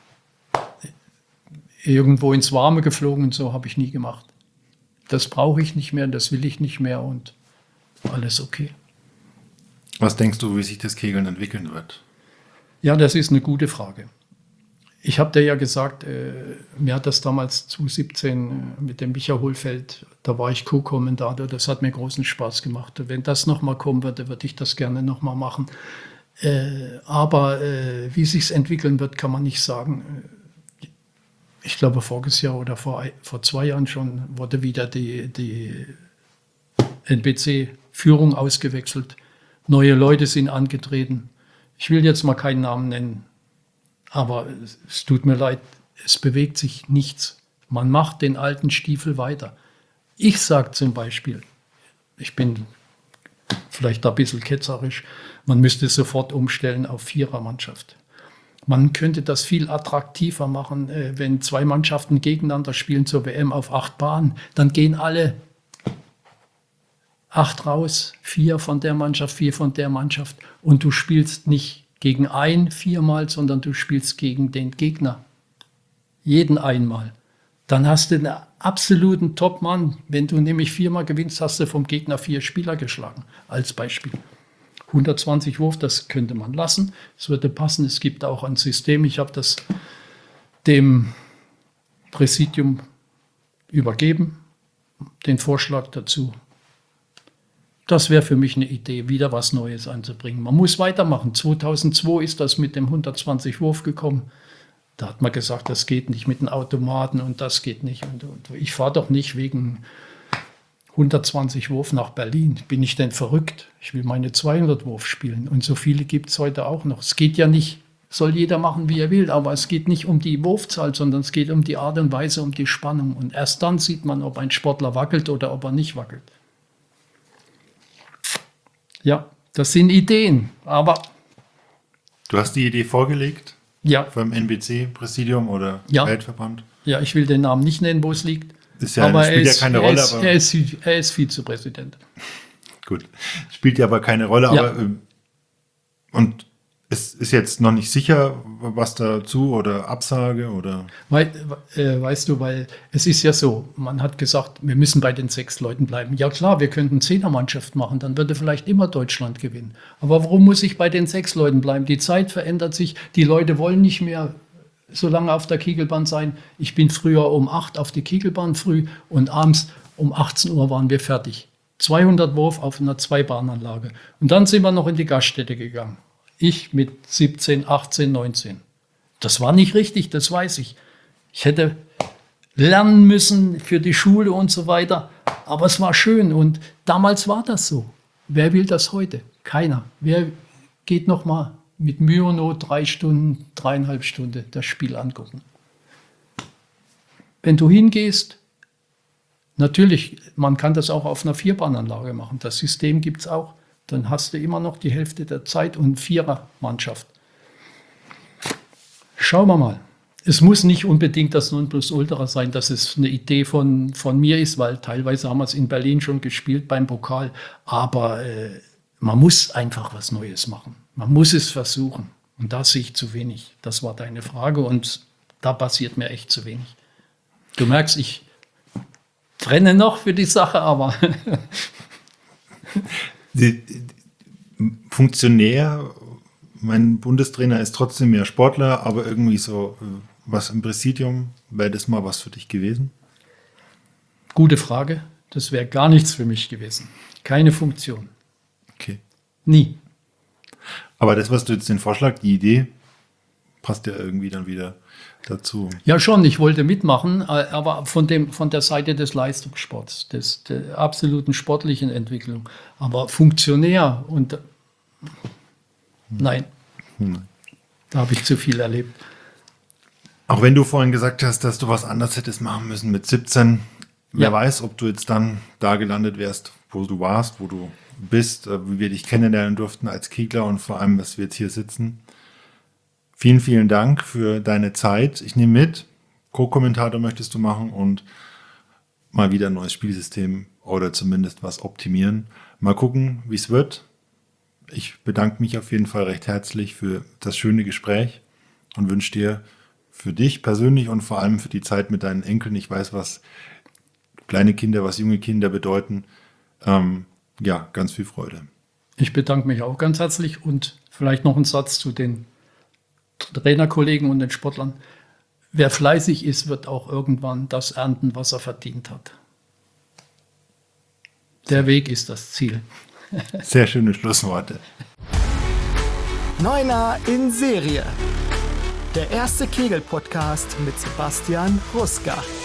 irgendwo ins Warme geflogen und so habe ich nie gemacht. Das brauche ich nicht mehr, das will ich nicht mehr und alles okay. Was denkst du, wie sich das Kegeln entwickeln wird? Ja, das ist eine gute Frage. Ich habe dir ja gesagt, äh, mir hat das damals zwanzig siebzehn äh, mit dem Micha Hohlfeld, da war ich Co-Kommentator, das hat mir großen Spaß gemacht. Wenn das nochmal kommen würde, würde ich das gerne nochmal machen. Äh, aber äh, wie sich es entwickeln wird, kann man nicht sagen. Ich glaube, voriges Jahr oder vor, vor zwei Jahren schon wurde wieder die, die N B C-Führung ausgewechselt. Neue Leute sind angetreten. Ich will jetzt mal keinen Namen nennen, aber es, es tut mir leid, es bewegt sich nichts. Man macht den alten Stiefel weiter. Ich sage zum Beispiel, ich bin vielleicht ein bisschen ketzerisch, man müsste sofort umstellen auf Vierermannschaft. Man könnte das viel attraktiver machen, wenn zwei Mannschaften gegeneinander spielen zur W M auf acht Bahnen. Dann gehen alle acht raus, vier von der Mannschaft, vier von der Mannschaft. Und du spielst nicht gegen ein viermal, sondern du spielst gegen den Gegner. Jeden einmal. Dann hast du einen absoluten Top-Mann. Wenn du nämlich viermal gewinnst, hast du vom Gegner vier Spieler geschlagen, als Beispiel. hundertzwanzig Wurf, das könnte man lassen. Es würde passen. Es gibt auch ein System. Ich habe das dem Präsidium übergeben, den Vorschlag dazu. Das wäre für mich eine Idee, wieder was Neues einzubringen. Man muss weitermachen. zweitausendzwei ist das mit dem hundertzwanzig Wurf gekommen. Da hat man gesagt, das geht nicht mit den Automaten und das geht nicht. Und, und ich fahre doch nicht wegen hundertzwanzig Wurf nach Berlin. Bin ich denn verrückt? Ich will meine zweihundert Wurf spielen. Und so viele gibt es heute auch noch. Es geht ja nicht, soll jeder machen, wie er will, aber es geht nicht um die Wurfzahl, sondern es geht um die Art und Weise, um die Spannung. Und erst dann sieht man, ob ein Sportler wackelt oder ob er nicht wackelt. Ja, das sind Ideen, aber... Du hast die Idee vorgelegt? Ja. Beim N B C-Präsidium oder ja. Weltverband? Ja, ich will den Namen nicht nennen, wo es liegt. Ist ja, aber spielt er ist, ja keine er Rolle. Ist, aber er, ist, er ist Vizepräsident. Gut, spielt ja aber keine Rolle. Ja. Aber, und es ist jetzt noch nicht sicher, was dazu oder Absage oder... Weil, äh, weißt du, weil es ist ja so, man hat gesagt, wir müssen bei den sechs Leuten bleiben. Ja klar, wir könnten Zehnermannschaft machen, dann würde vielleicht immer Deutschland gewinnen. Aber warum muss ich bei den sechs Leuten bleiben? Die Zeit verändert sich, die Leute wollen nicht mehr so lange auf der Kegelbahn sein. Ich bin früher um acht auf die Kegelbahn früh und abends um achtzehn Uhr waren wir fertig. zweihundert Wurf auf einer Zweibahnanlage. Und dann sind wir noch in die Gaststätte gegangen. Ich mit siebzehn, achtzehn, neunzehn. Das war nicht richtig, das weiß ich. Ich hätte lernen müssen für die Schule und so weiter. Aber es war schön und damals war das so. Wer will das heute? Keiner. Wer geht noch mal mit Mühe und Not drei Stunden, dreieinhalb Stunden das Spiel angucken? Wenn du hingehst, natürlich, man kann das auch auf einer Vierbahnanlage machen. Das System gibt es auch. Dann hast du immer noch die Hälfte der Zeit und Vierermannschaft. Schauen wir mal. es muss nicht unbedingt das Nonplusultra sein, dass es eine Idee von, von mir ist, weil teilweise haben wir es in Berlin schon gespielt beim Pokal. Aber äh, man muss einfach was Neues machen. Man muss es versuchen. Und da sehe ich zu wenig. Das war deine Frage und da passiert mir echt zu wenig. Du merkst, ich brenne noch für die Sache, aber... die, die, Funktionär, mein Bundestrainer ist trotzdem mehr Sportler, aber irgendwie so was im Präsidium, wäre das mal was für dich gewesen? Gute Frage. Das wäre gar nichts für mich gewesen. Keine Funktion. Okay. Nie. Aber das, was du jetzt den Vorschlag, die Idee, passt ja irgendwie dann wieder dazu. Ja schon, ich wollte mitmachen, aber von, dem, von der Seite des Leistungssports, des, der absoluten sportlichen Entwicklung. Aber Funktionär und hm. nein, hm. da habe ich zu viel erlebt. Auch wenn du vorhin gesagt hast, dass du was anderes hättest machen müssen mit siebzehn, wer ja. weiß, ob du jetzt dann da gelandet wärst, wo du warst, wo du bist, wie wir dich kennenlernen durften als Kegler und vor allem, dass wir jetzt hier sitzen. Vielen, vielen Dank für deine Zeit. Ich nehme mit, Co-Kommentator möchtest du machen und mal wieder ein neues Spielsystem oder zumindest was optimieren. Mal gucken, wie es wird. Ich bedanke mich auf jeden Fall recht herzlich für das schöne Gespräch und wünsche dir für dich persönlich und vor allem für die Zeit mit deinen Enkeln, ich weiß, was kleine Kinder, was junge Kinder bedeuten, ähm, ja, ganz viel Freude. Ich bedanke mich auch ganz herzlich und vielleicht noch ein Satz zu den Trainerkollegen und den Sportlern. Wer fleißig ist, wird auch irgendwann das ernten, was er verdient hat. Der Weg ist das Ziel. Sehr schöne Schlussworte. Neuner in Serie. Der erste Kegel-Podcast mit Sebastian Ruska.